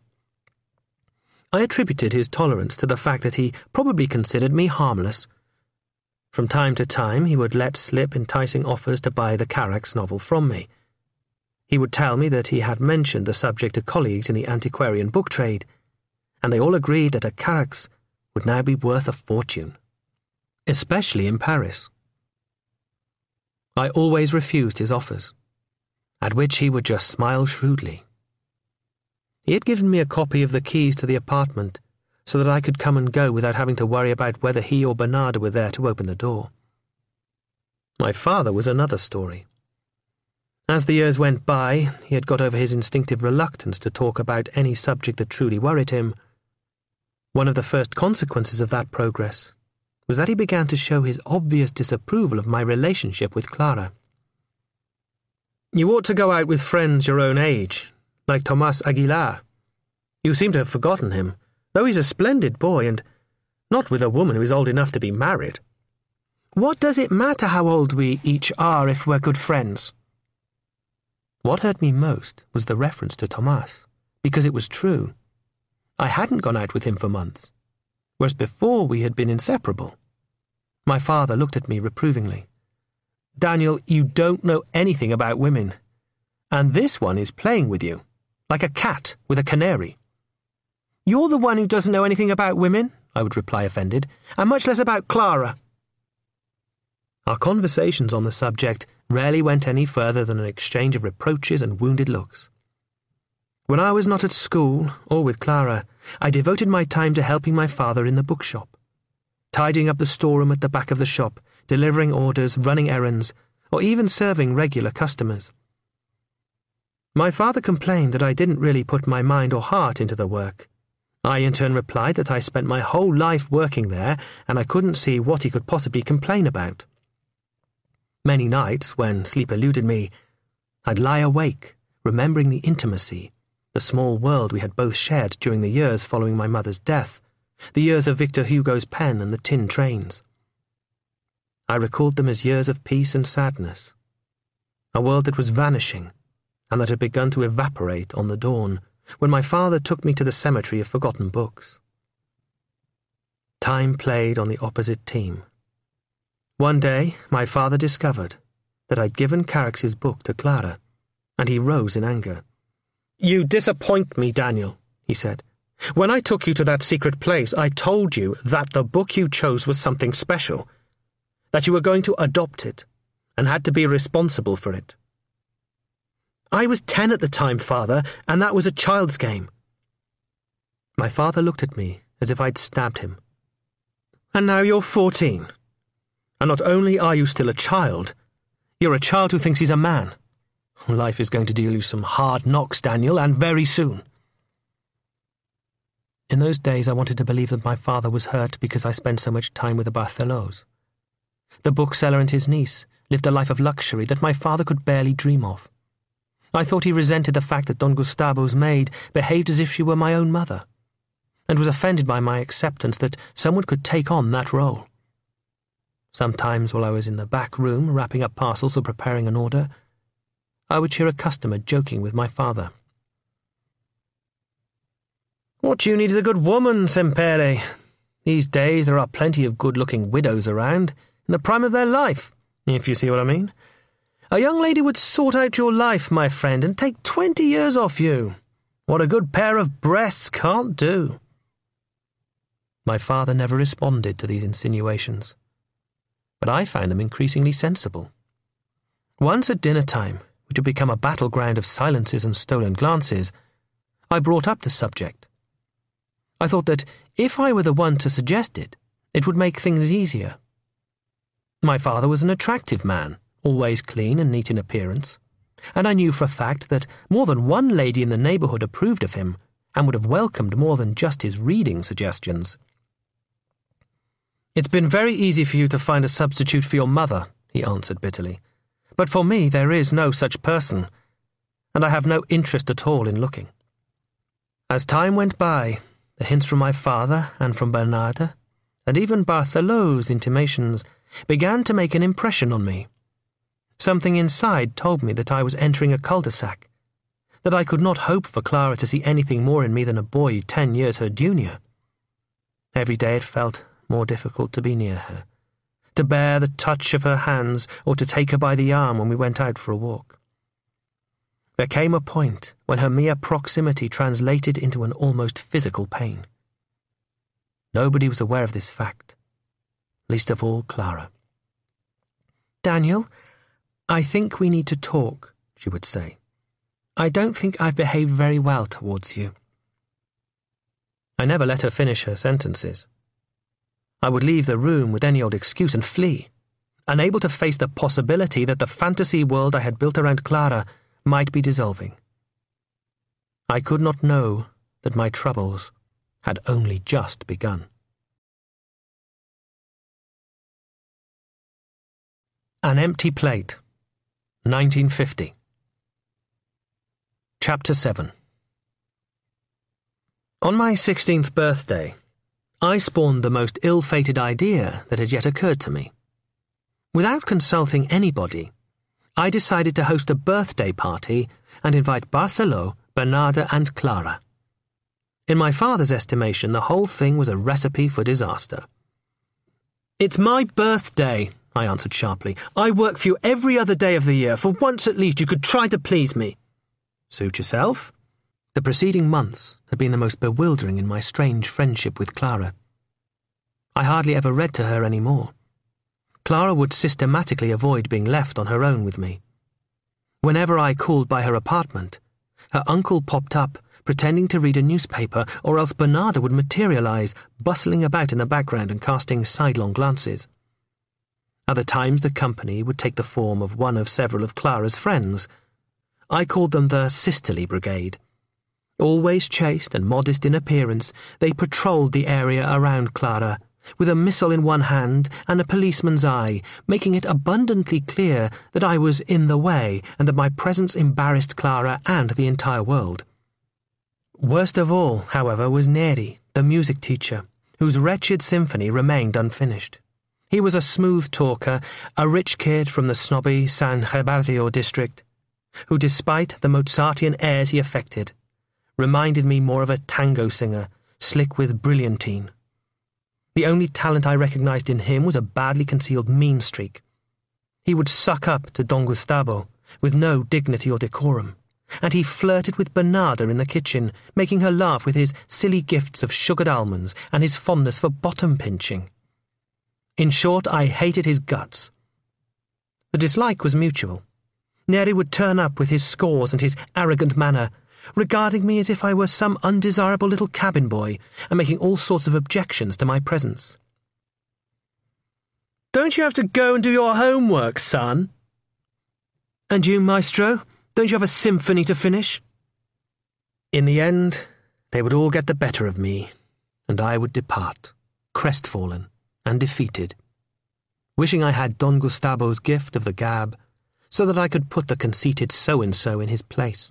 I attributed his tolerance to the fact that he probably considered me harmless. From time to time he would let slip enticing offers to buy the Carax novel from me. He would tell me that he had mentioned the subject to colleagues in the antiquarian book trade, and they all agreed that a Carax would now be worth a fortune, especially in Paris. I always refused his offers, at which he would just smile shrewdly. He had given me a copy of the keys to the apartment so that I could come and go without having to worry about whether he or Bernarda were there to open the door. My father was another story. As the years went by, he had got over his instinctive reluctance to talk about any subject that truly worried him. One of the first consequences of that progress was that he began to show his obvious disapproval of my relationship with Clara. "You ought to go out with friends your own age, like Tomas Aguilar. You seem to have forgotten him, though he's a splendid boy, and not with a woman who is old enough to be married." "What does it matter how old we each are if we're good friends?" What hurt me most was the reference to Tomas, because it was true. I hadn't gone out with him for months, whereas before we had been inseparable. My father looked at me reprovingly. "Daniel, you don't know anything about women, and this one is playing with you, like a cat with a canary." "You're the one who doesn't know anything about women," I would reply offended, "and much less about Clara." Our conversations on the subject rarely went any further than an exchange of reproaches and wounded looks. When I was not at school or with Clara, I devoted my time to helping my father in the bookshop, tidying up the storeroom at the back of the shop, delivering orders, running errands, or even serving regular customers. My father complained that I didn't really put my mind or heart into the work, I in turn replied that I spent my whole life working there and I couldn't see what he could possibly complain about. Many nights, when sleep eluded me, I'd lie awake, remembering the intimacy, the small world we had both shared during the years following my mother's death, the years of Victor Hugo's pen and the tin trains. I recalled them as years of peace and sadness, a world that was vanishing and that had begun to evaporate on the dawn when my father took me to the cemetery of forgotten books. Time played on the opposite team. One day, my father discovered that I'd given Carax's book to Clara, and he rose in anger. "You disappoint me, Daniel," he said. "When I took you to that secret place, I told you that the book you chose was something special, that you were going to adopt it, and had to be responsible for it. I was ten at the time, Father, and that was a child's game." My father looked at me as if I'd stabbed him. "And now you're fourteen. And not only are you still a child, you're a child who thinks he's a man. Life is going to deal you some hard knocks, Daniel, and very soon." In those days I wanted to believe that my father was hurt because I spent so much time with the Barthelots. The bookseller and his niece lived a life of luxury that my father could barely dream of. I thought he resented the fact that Don Gustavo's maid behaved as if she were my own mother, and was offended by my acceptance that someone could take on that role. Sometimes while I was in the back room wrapping up parcels or preparing an order, I would hear a customer joking with my father. "What you need is a good woman, Sempere. These days there are plenty of good-looking widows around, in the prime of their life, if you see what I mean. A young lady would sort out your life, my friend, and take twenty years off you. What a good pair of breasts can't do." My father never responded to these insinuations, but I found them increasingly sensible. Once at dinner time, which had become a battleground of silences and stolen glances, I brought up the subject. I thought that if I were the one to suggest it, it would make things easier. My father was an attractive man, always clean and neat in appearance, and I knew for a fact that more than one lady in the neighbourhood approved of him and would have welcomed more than just his reading suggestions. "It's been very easy for you to find a substitute for your mother," he answered bitterly. "But for me there is no such person, and I have no interest at all in looking." As time went by, the hints from my father and from Bernarda, and even Barthelot's intimations, began to make an impression on me. Something inside told me that I was entering a cul-de-sac, that I could not hope for Clara to see anything more in me than a boy ten years her junior. Every day it felt more difficult to be near her, to bear the touch of her hands or to take her by the arm when we went out for a walk. There came a point when her mere proximity translated into an almost physical pain. Nobody was aware of this fact, least of all Clara. "Daniel, I think we need to talk," she would say. "I don't think I've behaved very well towards you." I never let her finish her sentences. I would leave the room with any old excuse and flee, unable to face the possibility that the fantasy world I had built around Clara might be dissolving. I could not know that my troubles had only just begun. An Empty Plate, nineteen fifty. Chapter seven. On my sixteenth birthday, I spawned the most ill-fated idea that had yet occurred to me. Without consulting anybody, I decided to host a birthday party and invite Barthelot, Bernarda, and Clara. In my father's estimation, the whole thing was a recipe for disaster. "It's my birthday," I answered sharply. "I work for you every other day of the year. For once at least you could try to please me." "Suit yourself." The preceding months had been the most bewildering in my strange friendship with Clara. I hardly ever read to her any more. Clara would systematically avoid being left on her own with me. Whenever I called by her apartment, her uncle popped up, pretending to read a newspaper, or else Bernarda would materialize, bustling about in the background and casting sidelong glances. Other times the company would take the form of one of several of Clara's friends. I called them the Sisterly Brigade. Always chaste and modest in appearance, they patrolled the area around Clara, with a missile in one hand and a policeman's eye, making it abundantly clear that I was in the way and that my presence embarrassed Clara and the entire world. Worst of all, however, was Neri, the music teacher, whose wretched symphony remained unfinished. He was a smooth talker, a rich kid from the snobby San Gebardio district, who, despite the Mozartian airs he affected, reminded me more of a tango singer, slick with brilliantine. The only talent I recognized in him was a badly concealed mean streak. He would suck up to Don Gustavo, with no dignity or decorum, and he flirted with Bernarda in the kitchen, making her laugh with his silly gifts of sugared almonds and his fondness for bottom-pinching. In short, I hated his guts. The dislike was mutual. Neri would turn up with his scores and his arrogant manner, regarding me as if I were some undesirable little cabin boy and making all sorts of objections to my presence. "Don't you have to go and do your homework, son?" "And you, maestro, don't you have a symphony to finish?" In the end, they would all get the better of me, and I would depart, crestfallen and defeated, wishing I had Don Gustavo's gift of the gab, so that I could put the conceited so-and-so in his place.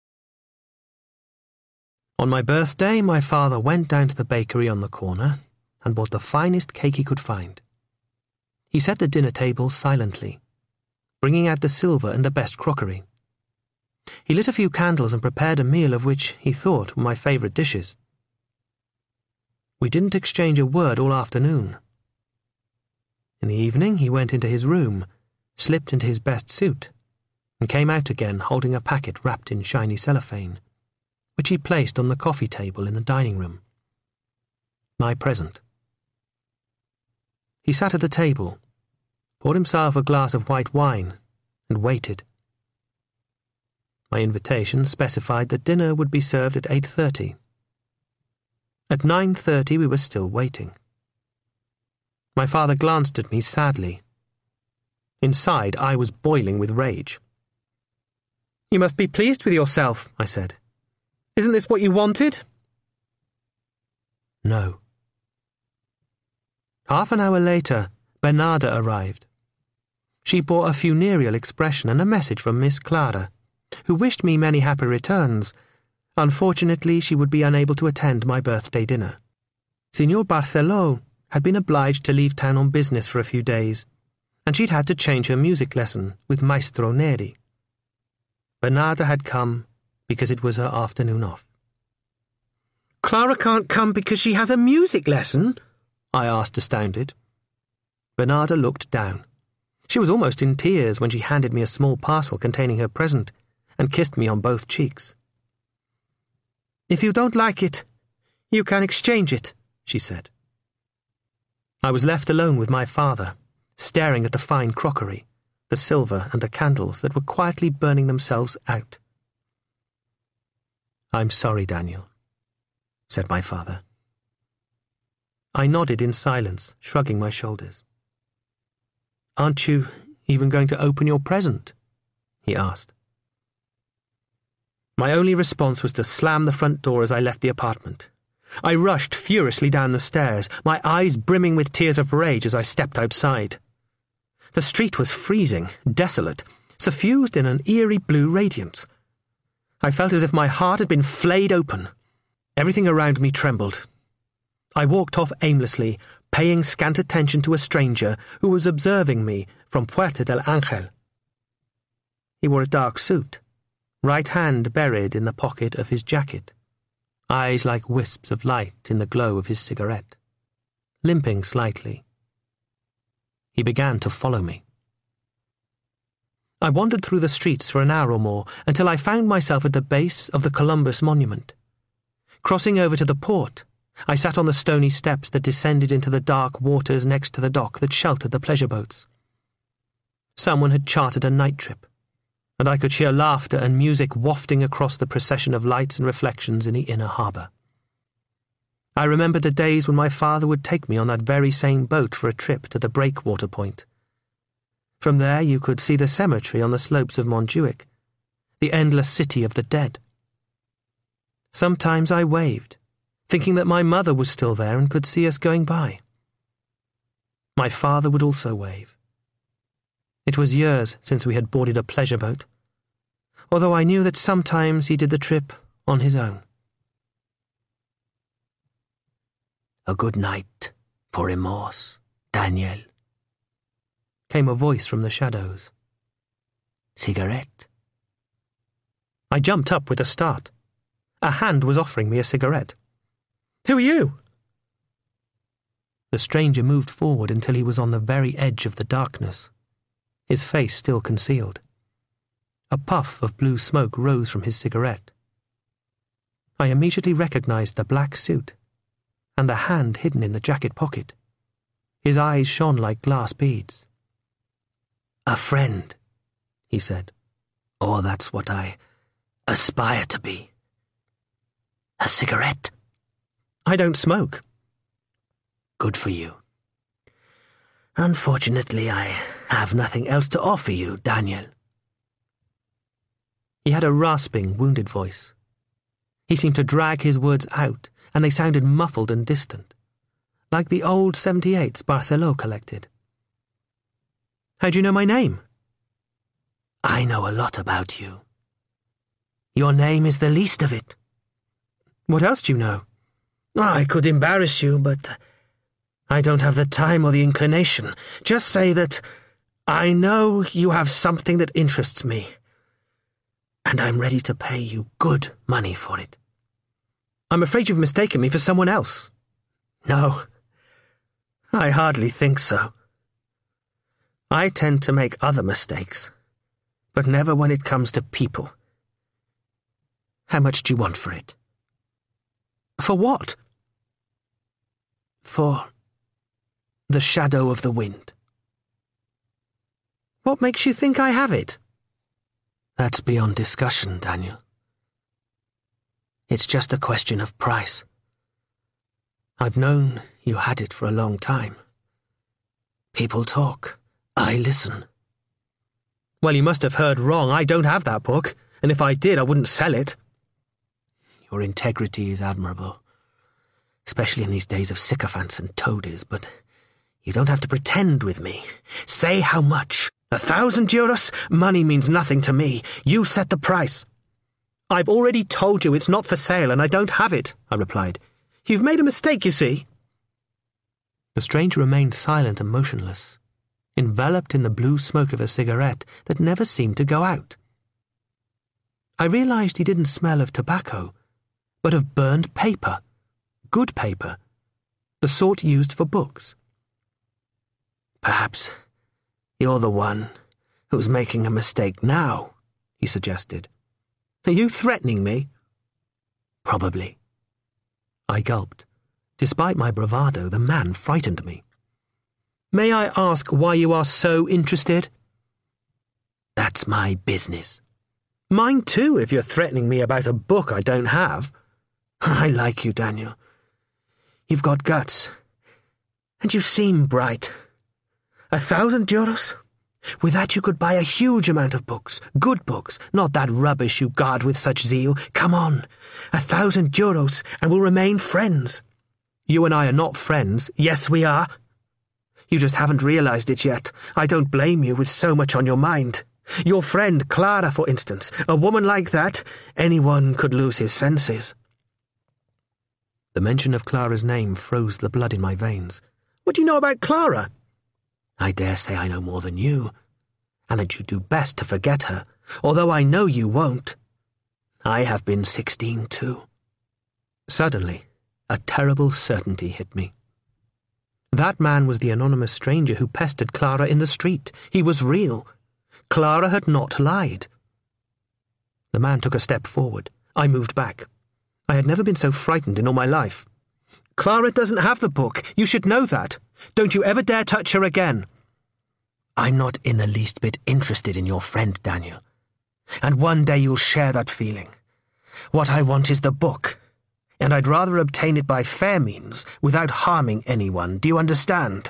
On my birthday, my father went down to the bakery on the corner and bought the finest cake he could find. He set the dinner table silently, bringing out the silver and the best crockery. He lit a few candles and prepared a meal of which he thought were my favourite dishes. We didn't exchange a word all afternoon. In the evening, he went into his room, slipped into his best suit, and came out again holding a packet wrapped in shiny cellophane, which he placed on the coffee table in the dining room. My present. He sat at the table, poured himself a glass of white wine, and waited. My invitation specified that dinner would be served at eight thirty. At nine thirty we were still waiting. My father glanced at me sadly. Inside, I was boiling with rage. "You must be pleased with yourself," I said. "Isn't this what you wanted?" No. Half an hour later, Bernarda arrived. She bore a funereal expression and a message from Miss Clara, who wished me many happy returns. Unfortunately, she would be unable to attend my birthday dinner. Signor Barthelo had been obliged to leave town on business for a few days, and she'd had to change her music lesson with Maestro Neri. Bernarda had come because it was her afternoon off. "Clara can't come because she has a music lesson?" I asked, astounded. Bernarda looked down. She was almost in tears when she handed me a small parcel containing her present and kissed me on both cheeks. "If you don't like it, you can exchange it," she said. I was left alone with my father, staring at the fine crockery, the silver and the candles that were quietly burning themselves out. "I'm sorry, Daniel," said my father. I nodded in silence, shrugging my shoulders. "Aren't you even going to open your present?" he asked. My only response was to slam the front door as I left the apartment. I rushed furiously down the stairs, my eyes brimming with tears of rage as I stepped outside. The street was freezing, desolate, suffused in an eerie blue radiance. I felt as if my heart had been flayed open. Everything around me trembled. I walked off aimlessly, paying scant attention to a stranger who was observing me from Puerta del Ángel. He wore a dark suit, right hand buried in the pocket of his jacket, eyes like wisps of light in the glow of his cigarette, limping slightly. He began to follow me. I wandered through the streets for an hour or more until I found myself at the base of the Columbus Monument. Crossing over to the port, I sat on the stony steps that descended into the dark waters next to the dock that sheltered the pleasure boats. Someone had chartered a night trip, and I could hear laughter and music wafting across the procession of lights and reflections in the inner harbour. I remembered the days when my father would take me on that very same boat for a trip to the breakwater point. From there you could see the cemetery on the slopes of Montjuic, the endless city of the dead. Sometimes I waved, thinking that my mother was still there and could see us going by. My father would also wave. It was years since we had boarded a pleasure boat, although I knew that sometimes he did the trip on his own. A good night for remorse, Daniel, came a voice from the shadows. Cigarette? I jumped up with a start. A hand was offering me a cigarette. Who are you? The stranger moved forward until he was on the very edge of the darkness, his face still concealed. A puff of blue smoke rose from his cigarette. I immediately recognized the black suit and the hand hidden in the jacket pocket. His eyes shone like glass beads. A friend, he said. Or that's what I aspire to be. A cigarette? I don't smoke. Good for you. Unfortunately, I have nothing else to offer you, Daniel. He had a rasping, wounded voice. He seemed to drag his words out, and they sounded muffled and distant, like the old seventy-eights Barthelo collected. How do you know my name? I know a lot about you. Your name is the least of it. What else do you know? I could embarrass you, but I don't have the time or the inclination. Just say that I know you have something that interests me, and I'm ready to pay you good money for it. I'm afraid you've mistaken me for someone else. No, I hardly think so. I tend to make other mistakes, but never when it comes to people. How much do you want for it? For what? For the shadow of the wind. What makes you think I have it? That's beyond discussion, Daniel. It's just a question of price. I've known you had it for a long time. People talk. I listen. Well, you must have heard wrong. I don't have that book, and if I did, I wouldn't sell it. Your integrity is admirable, especially in these days of sycophants and toadies, but you don't have to pretend with me. Say how much. A thousand euros? Money means nothing to me. You set the price. I've already told you it's not for sale, and I don't have it, I replied. You've made a mistake, you see. The stranger remained silent and motionless, enveloped in the blue smoke of a cigarette that never seemed to go out. I realized he didn't smell of tobacco, but of burned paper, good paper, the sort used for books. Perhaps you're the one who's making a mistake now, he suggested. Are you threatening me? Probably. I gulped. Despite my bravado, the man frightened me. May I ask why you are so interested? That's my business. Mine too, if you're threatening me about a book I don't have. I like you, Daniel. You've got guts. And you seem bright. A thousand euros? With that you could buy a huge amount of books. Good books, not that rubbish you guard with such zeal. Come on. A thousand euros, and we'll remain friends. You and I are not friends. Yes, we are. You just haven't realized it yet. I don't blame you with so much on your mind. Your friend Clara, for instance. A woman like that, anyone could lose his senses. The mention of Clara's name froze the blood in my veins. What do you know about Clara? I dare say I know more than you, and that you do best to forget her, although I know you won't. I have been sixteen too. Suddenly, a terrible certainty hit me. That man was the anonymous stranger who pestered Clara in the street. He was real. Clara had not lied. The man took a step forward. I moved back. I had never been so frightened in all my life. Clara doesn't have the book. You should know that. Don't you ever dare touch her again. I'm not in the least bit interested in your friend, Daniel. And one day you'll share that feeling. What I want is the book, and I'd rather obtain it by fair means without harming anyone. Do you understand?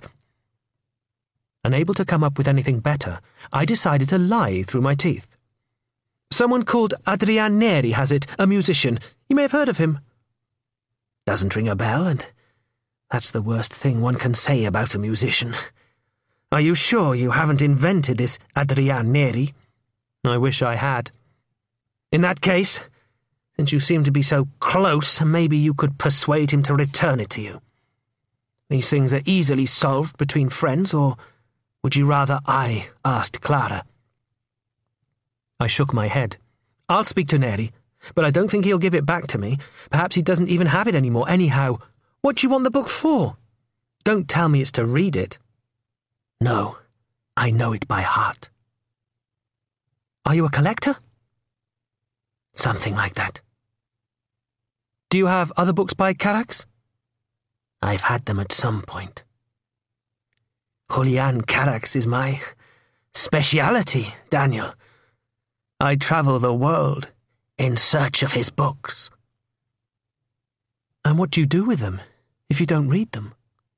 Unable to come up with anything better, I decided to lie through my teeth. Someone called Adrian Neri has it, a musician. You may have heard of him. Doesn't ring a bell, and that's the worst thing one can say about a musician. Are you sure you haven't invented this Adrian Neri? I wish I had. In that case, since you seem to be so close, maybe you could persuade him to return it to you. These things are easily solved between friends, or would you rather I asked Clara? I shook my head. I'll speak to Neri, but I don't think he'll give it back to me. Perhaps he doesn't even have it anymore. Anyhow, what do you want the book for? Don't tell me it's to read it. No, I know it by heart. Are you a collector? Something like that. Do you have other books by Carax? I've had them at some point. Julian Carax is my speciality, Daniel. I travel the world in search of his books. And what do you do with them, if you don't read them?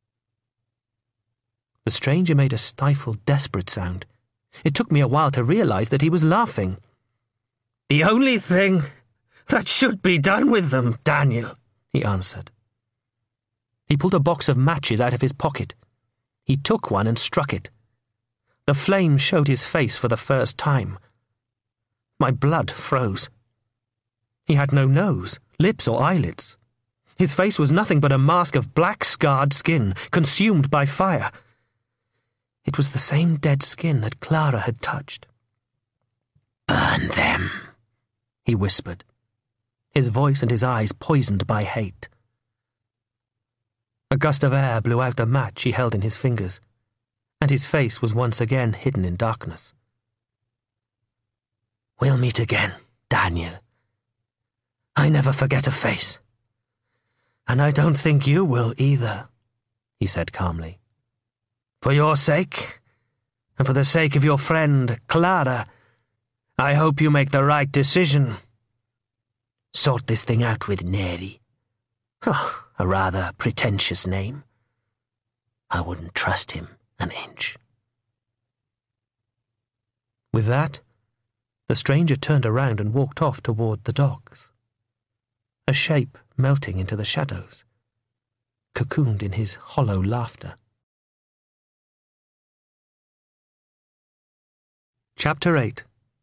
The stranger made a stifled, desperate sound. It took me a while to realize that he was laughing. The only thing that should be done with them, Daniel, he answered. He pulled a box of matches out of his pocket. He took one and struck it. The flame showed his face for the first time. My blood froze. He had no nose, lips or eyelids. His face was nothing but a mask of black, scarred skin, consumed by fire. It was the same dead skin that Clara had touched. "Burn them," he whispered, his voice and his eyes poisoned by hate. A gust of air blew out the match he held in his fingers, and his face was once again hidden in darkness. "We'll meet again, Daniel. I never forget a face. And I don't think you will either," he said calmly. "For your sake, and for the sake of your friend, Clara, I hope you make the right decision. Sort this thing out with Neri. Oh, a rather pretentious name. I wouldn't trust him an inch." With that, the stranger turned around and walked off toward the docks. A shape melting into the shadows, cocooned in his hollow laughter. Chapter eight.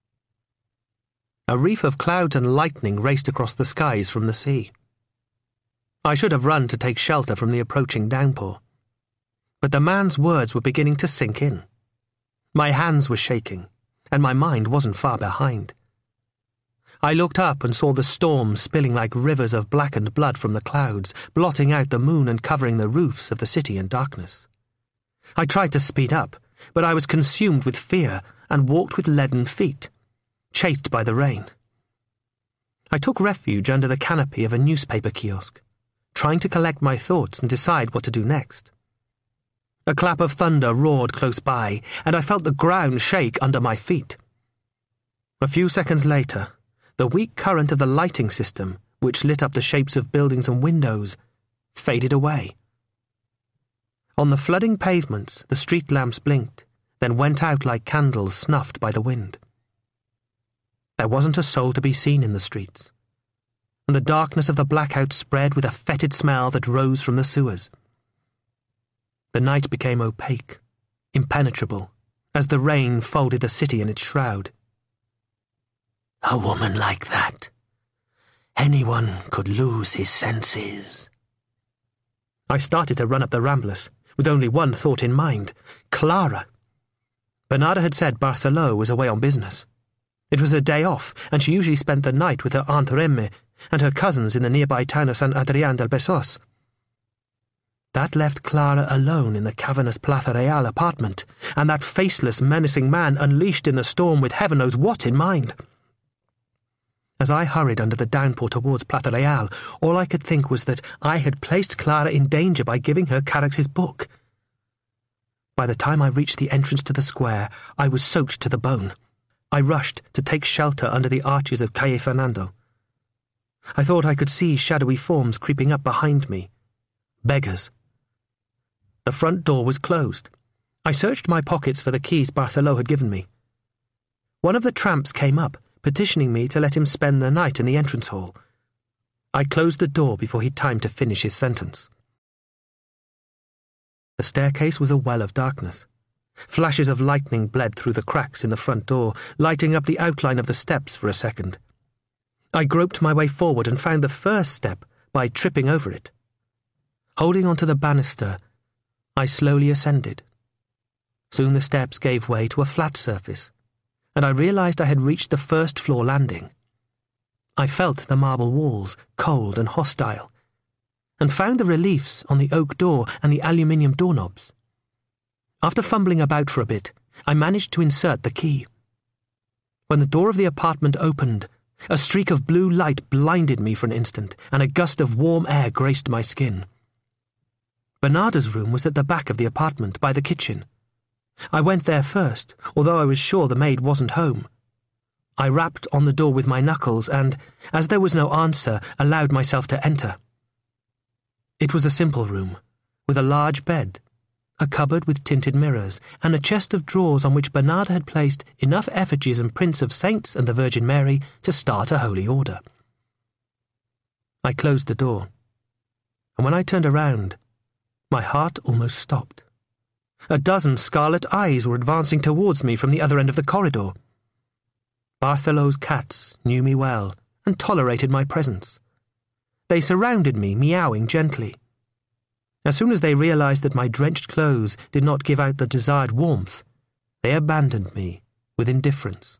A reef of clouds and lightning raced across the skies from the sea. I should have run to take shelter from the approaching downpour. But the man's words were beginning to sink in. My hands were shaking, and my mind wasn't far behind. I looked up and saw the storm spilling like rivers of blackened blood from the clouds, blotting out the moon and covering the roofs of the city in darkness. I tried to speed up, but I was consumed with fear and walked with leaden feet, chased by the rain. I took refuge under the canopy of a newspaper kiosk, trying to collect my thoughts and decide what to do next. A clap of thunder roared close by, and I felt the ground shake under my feet. A few seconds later, the weak current of the lighting system, which lit up the shapes of buildings and windows, faded away. On the flooding pavements, the street lamps blinked, then went out like candles snuffed by the wind. There wasn't a soul to be seen in the streets, and the darkness of the blackout spread with a fetid smell that rose from the sewers. The night became opaque, impenetrable, as the rain folded the city in its shroud. A woman like that. Anyone could lose his senses. I started to run up the Ramblas, with only one thought in mind: Clara. Bernarda had said Bartholo was away on business. It was her day off, and she usually spent the night with her Aunt Remme and her cousins in the nearby town of San Adrian del Besós. That left Clara alone in the cavernous Plaza Real apartment, and that faceless, menacing man unleashed in the storm with heaven knows what in mind. As I hurried under the downpour towards Plaza Real, all I could think was that I had placed Clara in danger by giving her Carax's book. By the time I reached the entrance to the square, I was soaked to the bone. I rushed to take shelter under the arches of Calle Fernando. I thought I could see shadowy forms creeping up behind me. Beggars. The front door was closed. I searched my pockets for the keys Bartholo had given me. One of the tramps came up, petitioning me to let him spend the night in the entrance hall. I closed the door before he'd time to finish his sentence. The staircase was a well of darkness. Flashes of lightning bled through the cracks in the front door, lighting up the outline of the steps for a second. I groped my way forward and found the first step by tripping over it. Holding onto the banister, I slowly ascended. Soon the steps gave way to a flat surface, and I realized I had reached the first floor landing. I felt the marble walls, cold and hostile, and found the reliefs on the oak door and the aluminium doorknobs. After fumbling about for a bit, I managed to insert the key. When the door of the apartment opened, a streak of blue light blinded me for an instant, and a gust of warm air graced my skin. Bernarda's room was at the back of the apartment, by the kitchen. I went there first, although I was sure the maid wasn't home. I rapped on the door with my knuckles and, as there was no answer, allowed myself to enter. It was a simple room, with a large bed, a cupboard with tinted mirrors, and a chest of drawers on which Bernarda had placed enough effigies and prints of saints and the Virgin Mary to start a holy order. I closed the door, and when I turned around, my heart almost stopped. A dozen scarlet eyes were advancing towards me from the other end of the corridor. Barthelot's cats knew me well and tolerated my presence. They surrounded me, meowing gently. As soon as they realized that my drenched clothes did not give out the desired warmth, they abandoned me with indifference.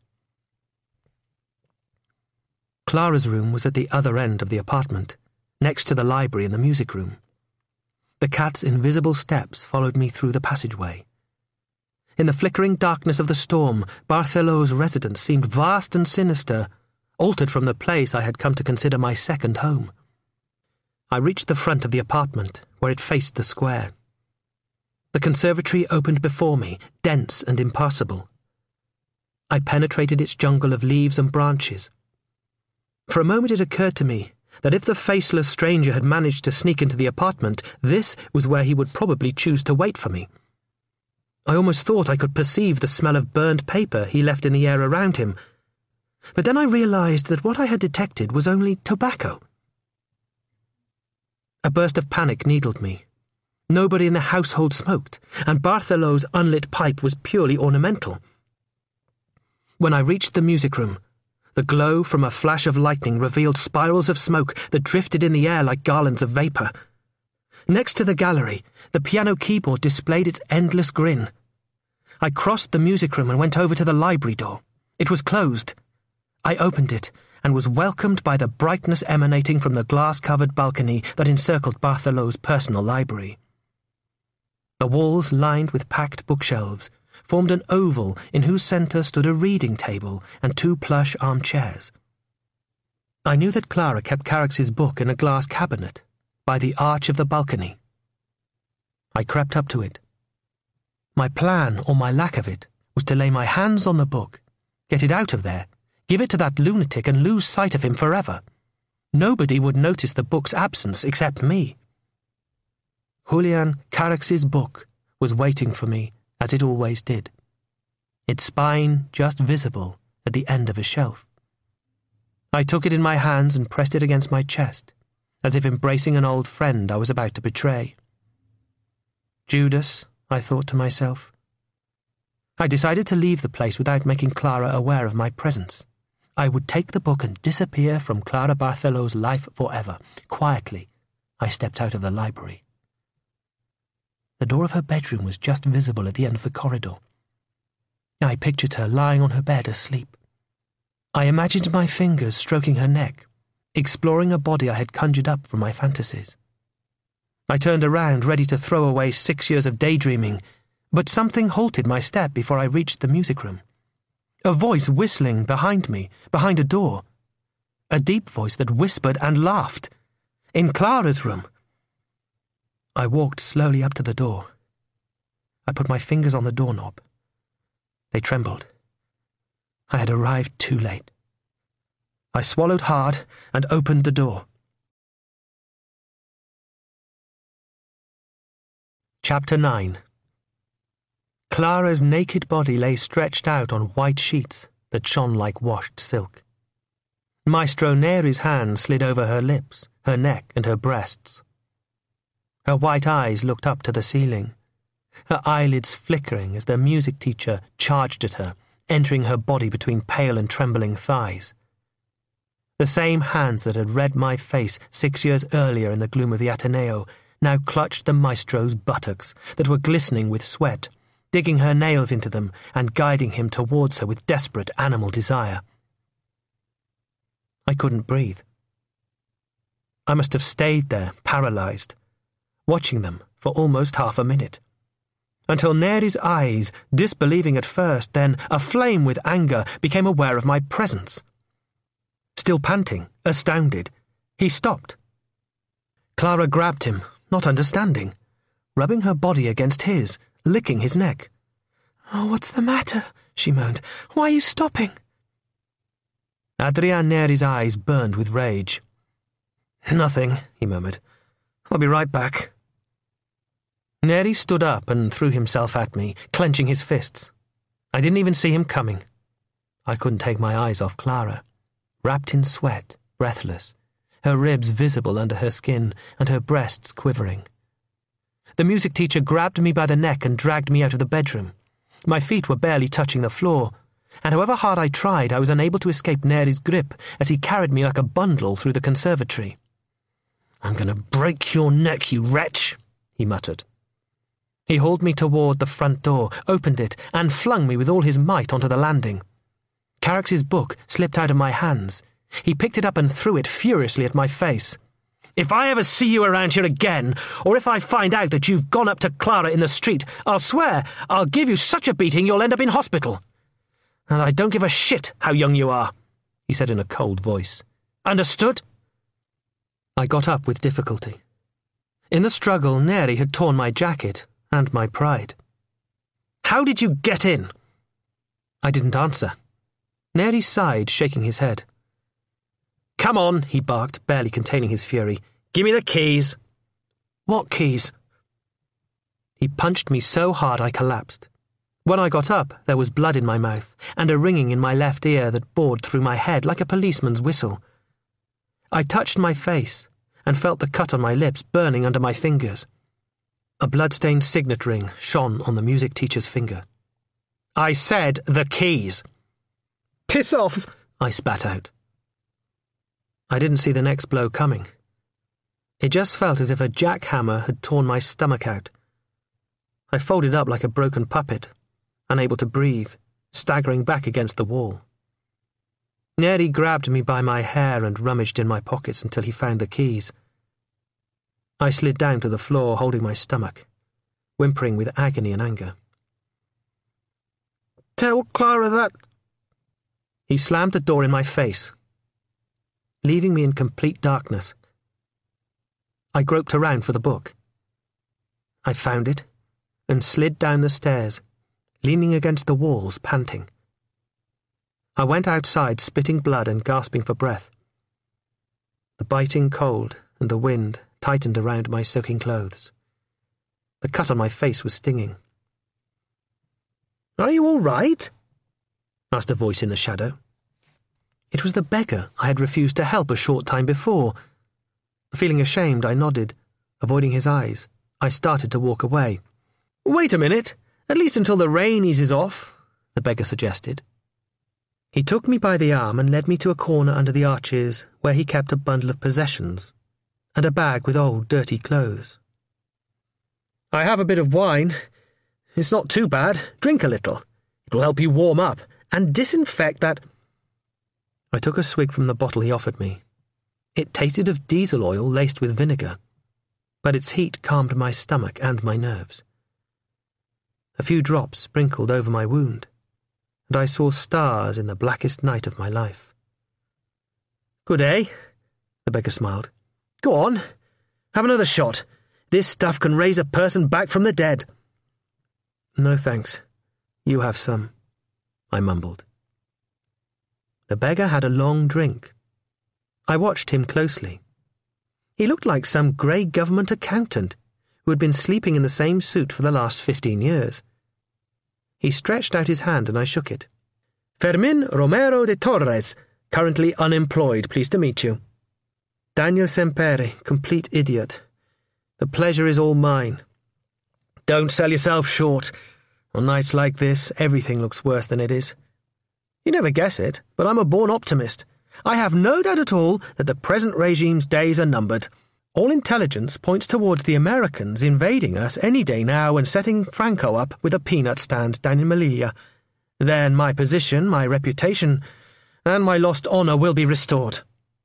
Clara's room was at the other end of the apartment, next to the library and the music room. The cat's invisible steps followed me through the passageway. In the flickering darkness of the storm, Barthelot's residence seemed vast and sinister, altered from the place I had come to consider my second home. I reached the front of the apartment, where it faced the square. The conservatory opened before me, dense and impassable. I penetrated its jungle of leaves and branches. For a moment it occurred to me that if the faceless stranger had managed to sneak into the apartment, this was where he would probably choose to wait for me. I almost thought I could perceive the smell of burned paper he left in the air around him, but then I realized that what I had detected was only tobacco. A burst of panic needled me. Nobody in the household smoked, and Barthelot's unlit pipe was purely ornamental. When I reached the music room, the glow from a flash of lightning revealed spirals of smoke that drifted in the air like garlands of vapor. Next to the gallery, the piano keyboard displayed its endless grin. I crossed the music room and went over to the library door. It was closed. I opened it and was welcomed by the brightness emanating from the glass-covered balcony that encircled Barthelot's personal library. The walls, lined with packed bookshelves, formed an oval in whose centre stood a reading table and two plush armchairs. I knew that Clara kept Carax's book in a glass cabinet by the arch of the balcony. I crept up to it. My plan, or my lack of it, was to lay my hands on the book, get it out of there, give it to that lunatic and lose sight of him forever. Nobody would notice the book's absence except me. Julian Carax's book was waiting for me, as it always did, its spine just visible at the end of a shelf. I took it in my hands and pressed it against my chest, as if embracing an old friend I was about to betray. Judas, I thought to myself. I decided to leave the place without making Clara aware of my presence. I would take the book and disappear from Clara Barthelot's life forever. Quietly, I stepped out of the library. The door of her bedroom was just visible at the end of the corridor. I pictured her lying on her bed asleep. I imagined my fingers stroking her neck, exploring a body I had conjured up from my fantasies. I turned around, ready to throw away six years of daydreaming, but something halted my step before I reached the music room. A voice whistling behind me, behind a door. A deep voice that whispered and laughed. In Clara's room. I walked slowly up to the door. I put my fingers on the doorknob. They trembled. I had arrived too late. I swallowed hard and opened the door. Chapter nine. Clara's naked body lay stretched out on white sheets that shone like washed silk. Maestro Neri's hand slid over her lips, her neck, and her breasts. Her white eyes looked up to the ceiling, her eyelids flickering as the music teacher charged at her, entering her body between pale and trembling thighs. The same hands that had read my face six years earlier in the gloom of the Ateneo now clutched the maestro's buttocks that were glistening with sweat, digging her nails into them and guiding him towards her with desperate animal desire. I couldn't breathe. I must have stayed there, paralyzed, watching them for almost half a minute, until Neri's eyes, disbelieving at first, then aflame with anger, became aware of my presence. Still panting, astounded, he stopped. Clara grabbed him, not understanding, rubbing her body against his, licking his neck. "Oh, what's the matter?" she moaned. "Why are you stopping?" Adrian Neri's eyes burned with rage. "Nothing," he murmured. "I'll be right back." Neri stood up and threw himself at me, clenching his fists. I didn't even see him coming. I couldn't take my eyes off Clara, wrapped in sweat, breathless, her ribs visible under her skin and her breasts quivering. The music teacher grabbed me by the neck and dragged me out of the bedroom. My feet were barely touching the floor, and however hard I tried, I was unable to escape Neri's grip as he carried me like a bundle through the conservatory. "I'm going to break your neck, you wretch," he muttered. He hauled me toward the front door, opened it, and flung me with all his might onto the landing. Carricks's book slipped out of my hands. He picked it up and threw it furiously at my face. "If I ever see you around here again, or if I find out that you've gone up to Clara in the street, I'll swear I'll give you such a beating you'll end up in hospital. And I don't give a shit how young you are," he said in a cold voice. "Understood?" I got up with difficulty. In the struggle, Neri had torn my jacket and my pride. "How did you get in?" I didn't answer. Neri sighed, shaking his head. "Come on," he barked, barely containing his fury. "Give me the keys." "What keys?" He punched me so hard I collapsed. When I got up, there was blood in my mouth and a ringing in my left ear that bored through my head like a policeman's whistle. I touched my face and felt the cut on my lips burning under my fingers. A blood-stained signet ring shone on the music teacher's finger. "I said the keys." "Piss off," I spat out. I didn't see the next blow coming. It just felt as if a jackhammer had torn my stomach out. I folded up like a broken puppet, unable to breathe, staggering back against the wall. Neri grabbed me by my hair and rummaged in my pockets until he found the keys. I slid down to the floor, holding my stomach, whimpering with agony and anger. "Tell Clara that—" He slammed the door in my face, leaving me in complete darkness. I groped around for the book. I found it and slid down the stairs, leaning against the walls, panting. I went outside, spitting blood and gasping for breath. The biting cold and the wind tightened around my soaking clothes. The cut on my face was stinging. "Are you all right?" asked a voice in the shadow. It was the beggar I had refused to help a short time before. Feeling ashamed, I nodded. Avoiding his eyes, I started to walk away. "Wait a minute, at least until the rain eases off," the beggar suggested. He took me by the arm and led me to a corner under the arches where he kept a bundle of possessions and a bag with old, dirty clothes. "I have a bit of wine. It's not too bad. Drink a little. It will help you warm up and disinfect that—" I took a swig from the bottle he offered me. It tasted of diesel oil laced with vinegar, but its heat calmed my stomach and my nerves. A few drops sprinkled over my wound, and I saw stars in the blackest night of my life. "Good, eh?" the beggar smiled. "Go on, have another shot. This stuff can raise a person back from the dead." "No thanks. You have some," I mumbled. The beggar had a long drink. I watched him closely. He looked like some grey government accountant who had been sleeping in the same suit for the last fifteen years. He stretched out his hand and I shook it. Fermin Romero de Torres, currently unemployed, pleased to meet you. Daniel Sempere, complete idiot. The pleasure is all mine. Don't sell yourself short. On nights like this, everything looks worse than it is. You never guess it, but I'm a born optimist. I have no doubt at all that the present regime's days are numbered. All intelligence points towards the Americans invading us any day now and setting Franco up with a peanut stand down in Melilla. Then my position, my reputation, and my lost honour will be restored.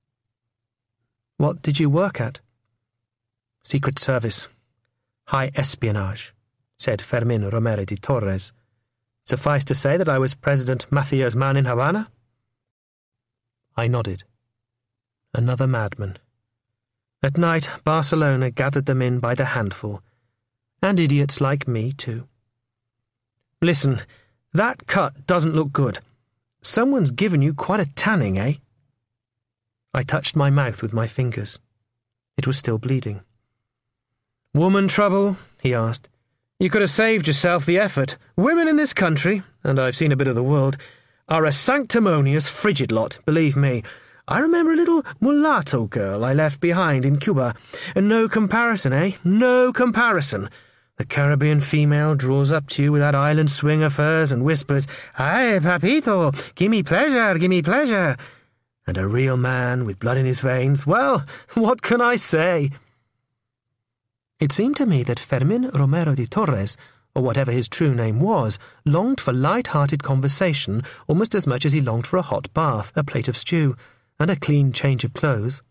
What did you work at? Secret Service. High espionage, said Fermin Romero de Torres. Suffice to say that I was President Macia's man in Havana? I nodded. Another madman. At night, Barcelona gathered them in by the handful, and idiots like me, too. Listen, that cut doesn't look good. Someone's given you quite a tanning, eh? I touched my mouth with my fingers. It was still bleeding. Woman trouble? He asked. You could have saved yourself the effort. Women in this country, and I've seen a bit of the world, are a sanctimonious, frigid lot, believe me. I remember a little mulatto girl I left behind in Cuba, and no comparison, eh? No comparison. The Caribbean female draws up to you with that island swing of hers and whispers, "Ay, papito, gimme pleasure, gimme pleasure." And a real man with blood in his veins, well, what can I say? It seemed to me that Fermin Romero de Torres, or whatever his true name was, longed for light-hearted conversation almost as much as he longed for a hot bath, a plate of stew, and a clean change of clothes.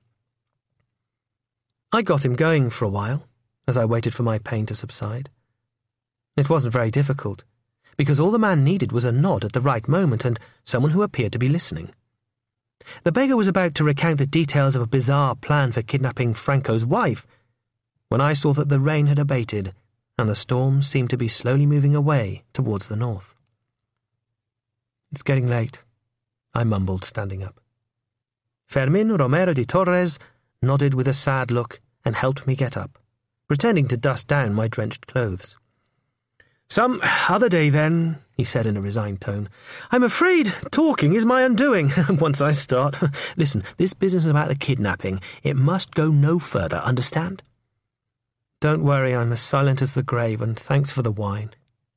I got him going for a while, as I waited for my pain to subside. It wasn't very difficult, because all the man needed was a nod at the right moment and someone who appeared to be listening. The beggar was about to recount the details of a bizarre plan for kidnapping Franco's wife, when I saw that the rain had abated and the storm seemed to be slowly moving away towards the north. It's getting late, I mumbled, standing up. Fermin Romero de Torres nodded with a sad look and helped me get up, pretending to dust down my drenched clothes. Some other day, then, he said in a resigned tone. I'm afraid talking is my undoing, once I start. Listen, this business about the kidnapping, it must go no further, understand? Don't worry, I'm as silent as the grave, and thanks for the wine.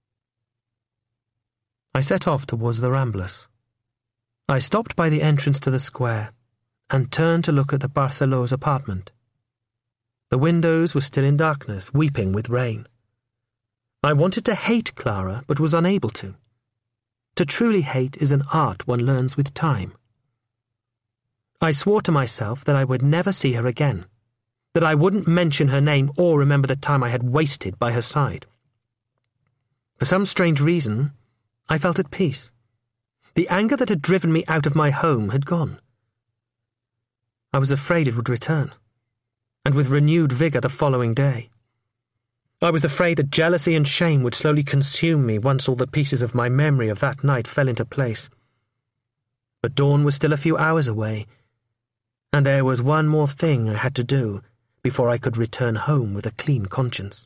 I set off towards the Ramblas. I stopped by the entrance to the square and turned to look at the Barthelot's apartment. The windows were still in darkness, weeping with rain. I wanted to hate Clara, but was unable to. To truly hate is an art one learns with time. I swore to myself that I would never see her again, that I wouldn't mention her name or remember the time I had wasted by her side. For some strange reason, I felt at peace. The anger that had driven me out of my home had gone. I was afraid it would return, and with renewed vigour the following day. I was afraid that jealousy and shame would slowly consume me once all the pieces of my memory of that night fell into place. But dawn was still a few hours away, and there was one more thing I had to do before I could return home with a clean conscience.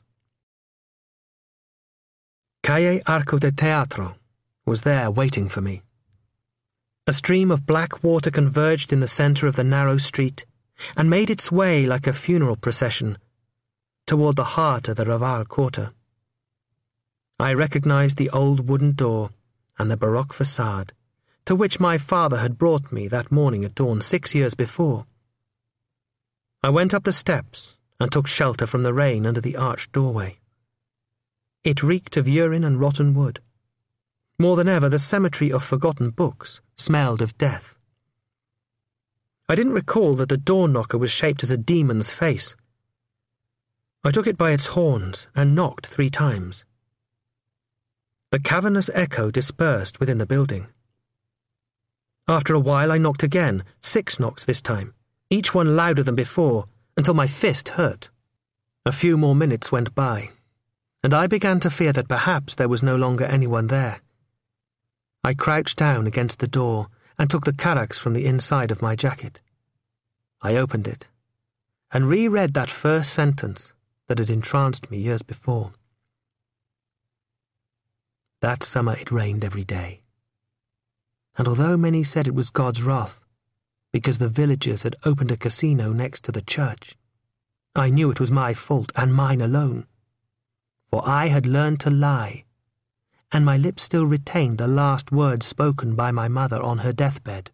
Calle Arco de Teatro was there waiting for me. A stream of black water converged in the centre of the narrow street and made its way like a funeral procession toward the heart of the Raval Quarter. I recognized the old wooden door and the baroque facade to which my father had brought me that morning at dawn six years before. I went up the steps and took shelter from the rain under the arched doorway. It reeked of urine and rotten wood. More than ever, the cemetery of forgotten books smelled of death. I didn't recall that the door knocker was shaped as a demon's face. I took it by its horns and knocked three times. The cavernous echo dispersed within the building. After a while I knocked again, six knocks this time, each one louder than before, until my fist hurt. A few more minutes went by, and I began to fear that perhaps there was no longer anyone there. I crouched down against the door and took the carax from the inside of my jacket. I opened it and reread that first sentence that had entranced me years before. That summer it rained every day. and although many said it was God's wrath, because the villagers had opened a casino next to the church, I knew it was my fault and mine alone, for I had learned to lie, and my lips still retained the last words spoken by my mother on her deathbed.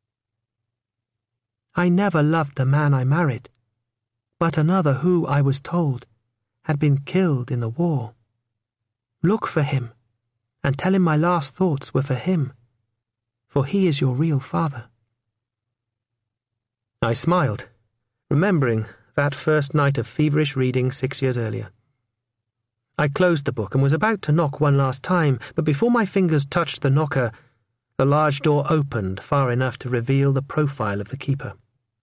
I never loved the man I married, but another who, I was told, had been killed in the war. Look for him, and tell him my last thoughts were for him, for he is your real father. I smiled, remembering that first night of feverish reading six years earlier. I closed the book and was about to knock one last time, but before my fingers touched the knocker, the large door opened far enough to reveal the profile of the keeper.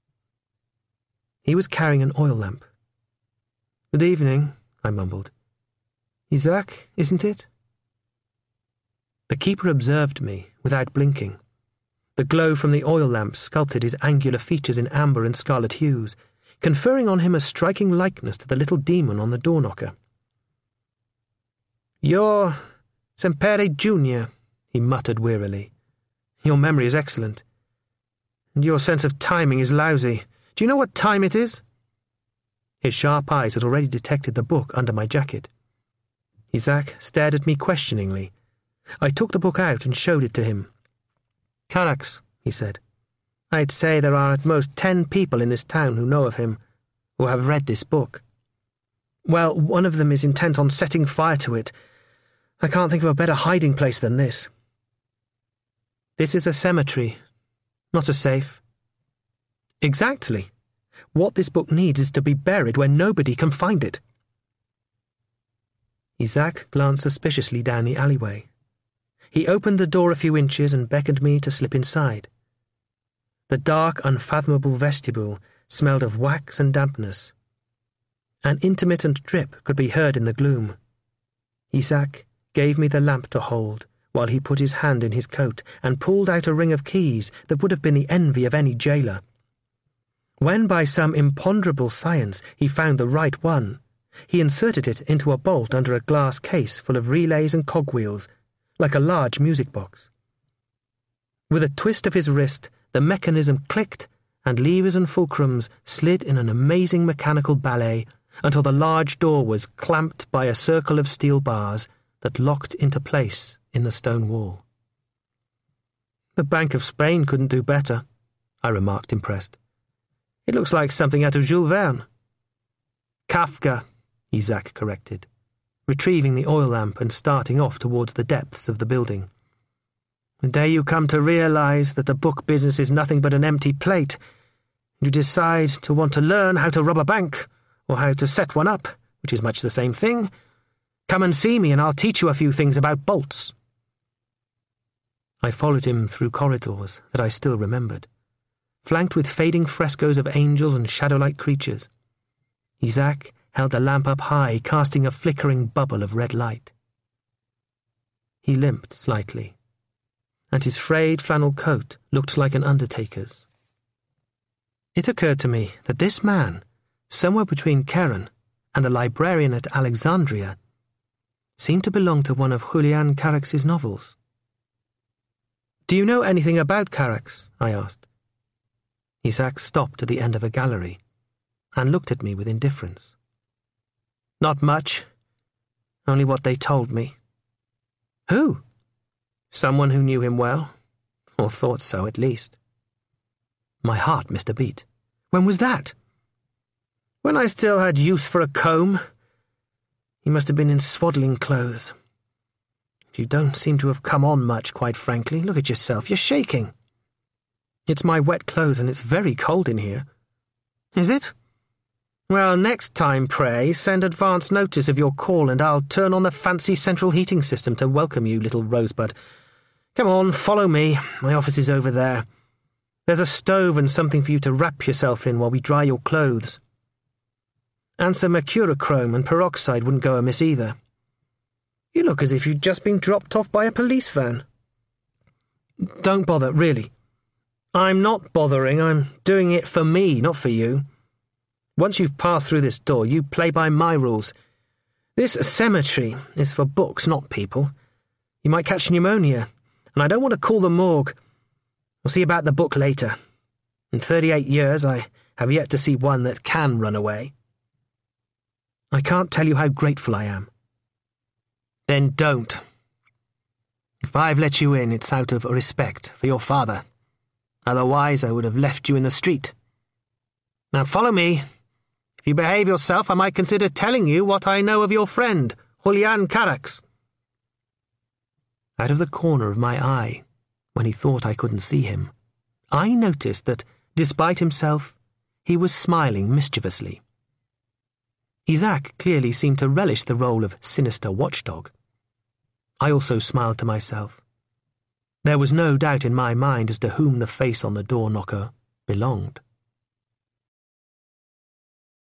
He was carrying an oil lamp. "Good evening," I mumbled. "Isaac, isn't it?" The keeper observed me without blinking. The glow from the oil lamp sculpted his angular features in amber and scarlet hues, conferring on him a striking likeness to the little demon on the door-knocker. "You're Sempere Junior, he muttered wearily. "Your memory is excellent. And your sense of timing is lousy. Do you know what time it is?" His sharp eyes had already detected the book under my jacket. Isaac stared at me questioningly. I took the book out and showed it to him. "Carax," he said. "I'd say there are at most ten people in this town who know of him, who have read this book. Well, one of them is intent on setting fire to it. I can't think of a better hiding place than this. This is a cemetery, not a safe." "Exactly. What this book needs is to be buried where nobody can find it." Isaac glanced suspiciously down the alleyway. He opened the door a few inches and beckoned me to slip inside. The dark, unfathomable vestibule smelled of wax and dampness. An intermittent drip could be heard in the gloom. Isaac gave me the lamp to hold, while he put his hand in his coat and pulled out a ring of keys that would have been the envy of any jailer. When by some imponderable science he found the right one, he inserted it into a bolt under a glass case full of relays and cogwheels, like a large music box. With a twist of his wrist, the mechanism clicked, and levers and fulcrums slid in an amazing mechanical ballet until the large door was clamped by a circle of steel bars that locked into place in the stone wall. "The Bank of Spain couldn't do better," I remarked, impressed. "It looks like something out of Jules Verne." "Kafka," Isaac corrected, retrieving the oil lamp and starting off towards the depths of the building. "The day you come to realize that the book business is nothing but an empty plate, you decide to want to learn how to rob a bank, or how to set one up, which is much the same thing, come and see me and I'll teach you a few things about bolts." I followed him through corridors that I still remembered, flanked with fading frescoes of angels and shadow-like creatures. Isaac held the lamp up high, casting a flickering bubble of red light. He limped slightly, and his frayed flannel coat looked like an undertaker's. It occurred to me that this man, somewhere between Keren and the librarian at Alexandria, seemed to belong to one of Julian Carax's novels. "Do you know anything about Carax?" I asked. Isaac stopped at the end of a gallery and looked at me with indifference. "Not much. Only what they told me." "Who?" "Someone who knew him well, or thought so at least." My heart missed a beat. "When was that?" "When I still had use for a comb. He must have been in swaddling clothes. You don't seem to have come on much, quite frankly. Look at yourself. You're shaking." "It's my wet clothes, and it's very cold in here." "Is it? Well, next time, pray, send advance notice of your call, and I'll turn on the fancy central heating system to welcome you, little rosebud. Come on, follow me. My office is over there. There's a stove and something for you to wrap yourself in while we dry your clothes. And some mercurochrome and peroxide wouldn't go amiss either. You look as if you'd just been dropped off by a police van." "Don't bother, really." "I'm not bothering. I'm doing it for me, not for you. Once you've passed through this door, you play by my rules. This cemetery is for books, not people. You might catch pneumonia, and I don't want to call the morgue. We'll see about the book later. In thirty-eight years, I have yet to see one that can run away. I can't tell you how grateful I am. Then don't. If I've let you in, it's out of respect for your father. Otherwise, I would have left you in the street. Now follow me. If you behave yourself, I might consider telling you what I know of your friend, Julian Carax. Out of the corner of my eye, when he thought I couldn't see him, I noticed that, despite himself, he was smiling mischievously. Isaac clearly seemed to relish the role of sinister watchdog. I also smiled to myself. There was no doubt in my mind as to whom the face on the door knocker belonged.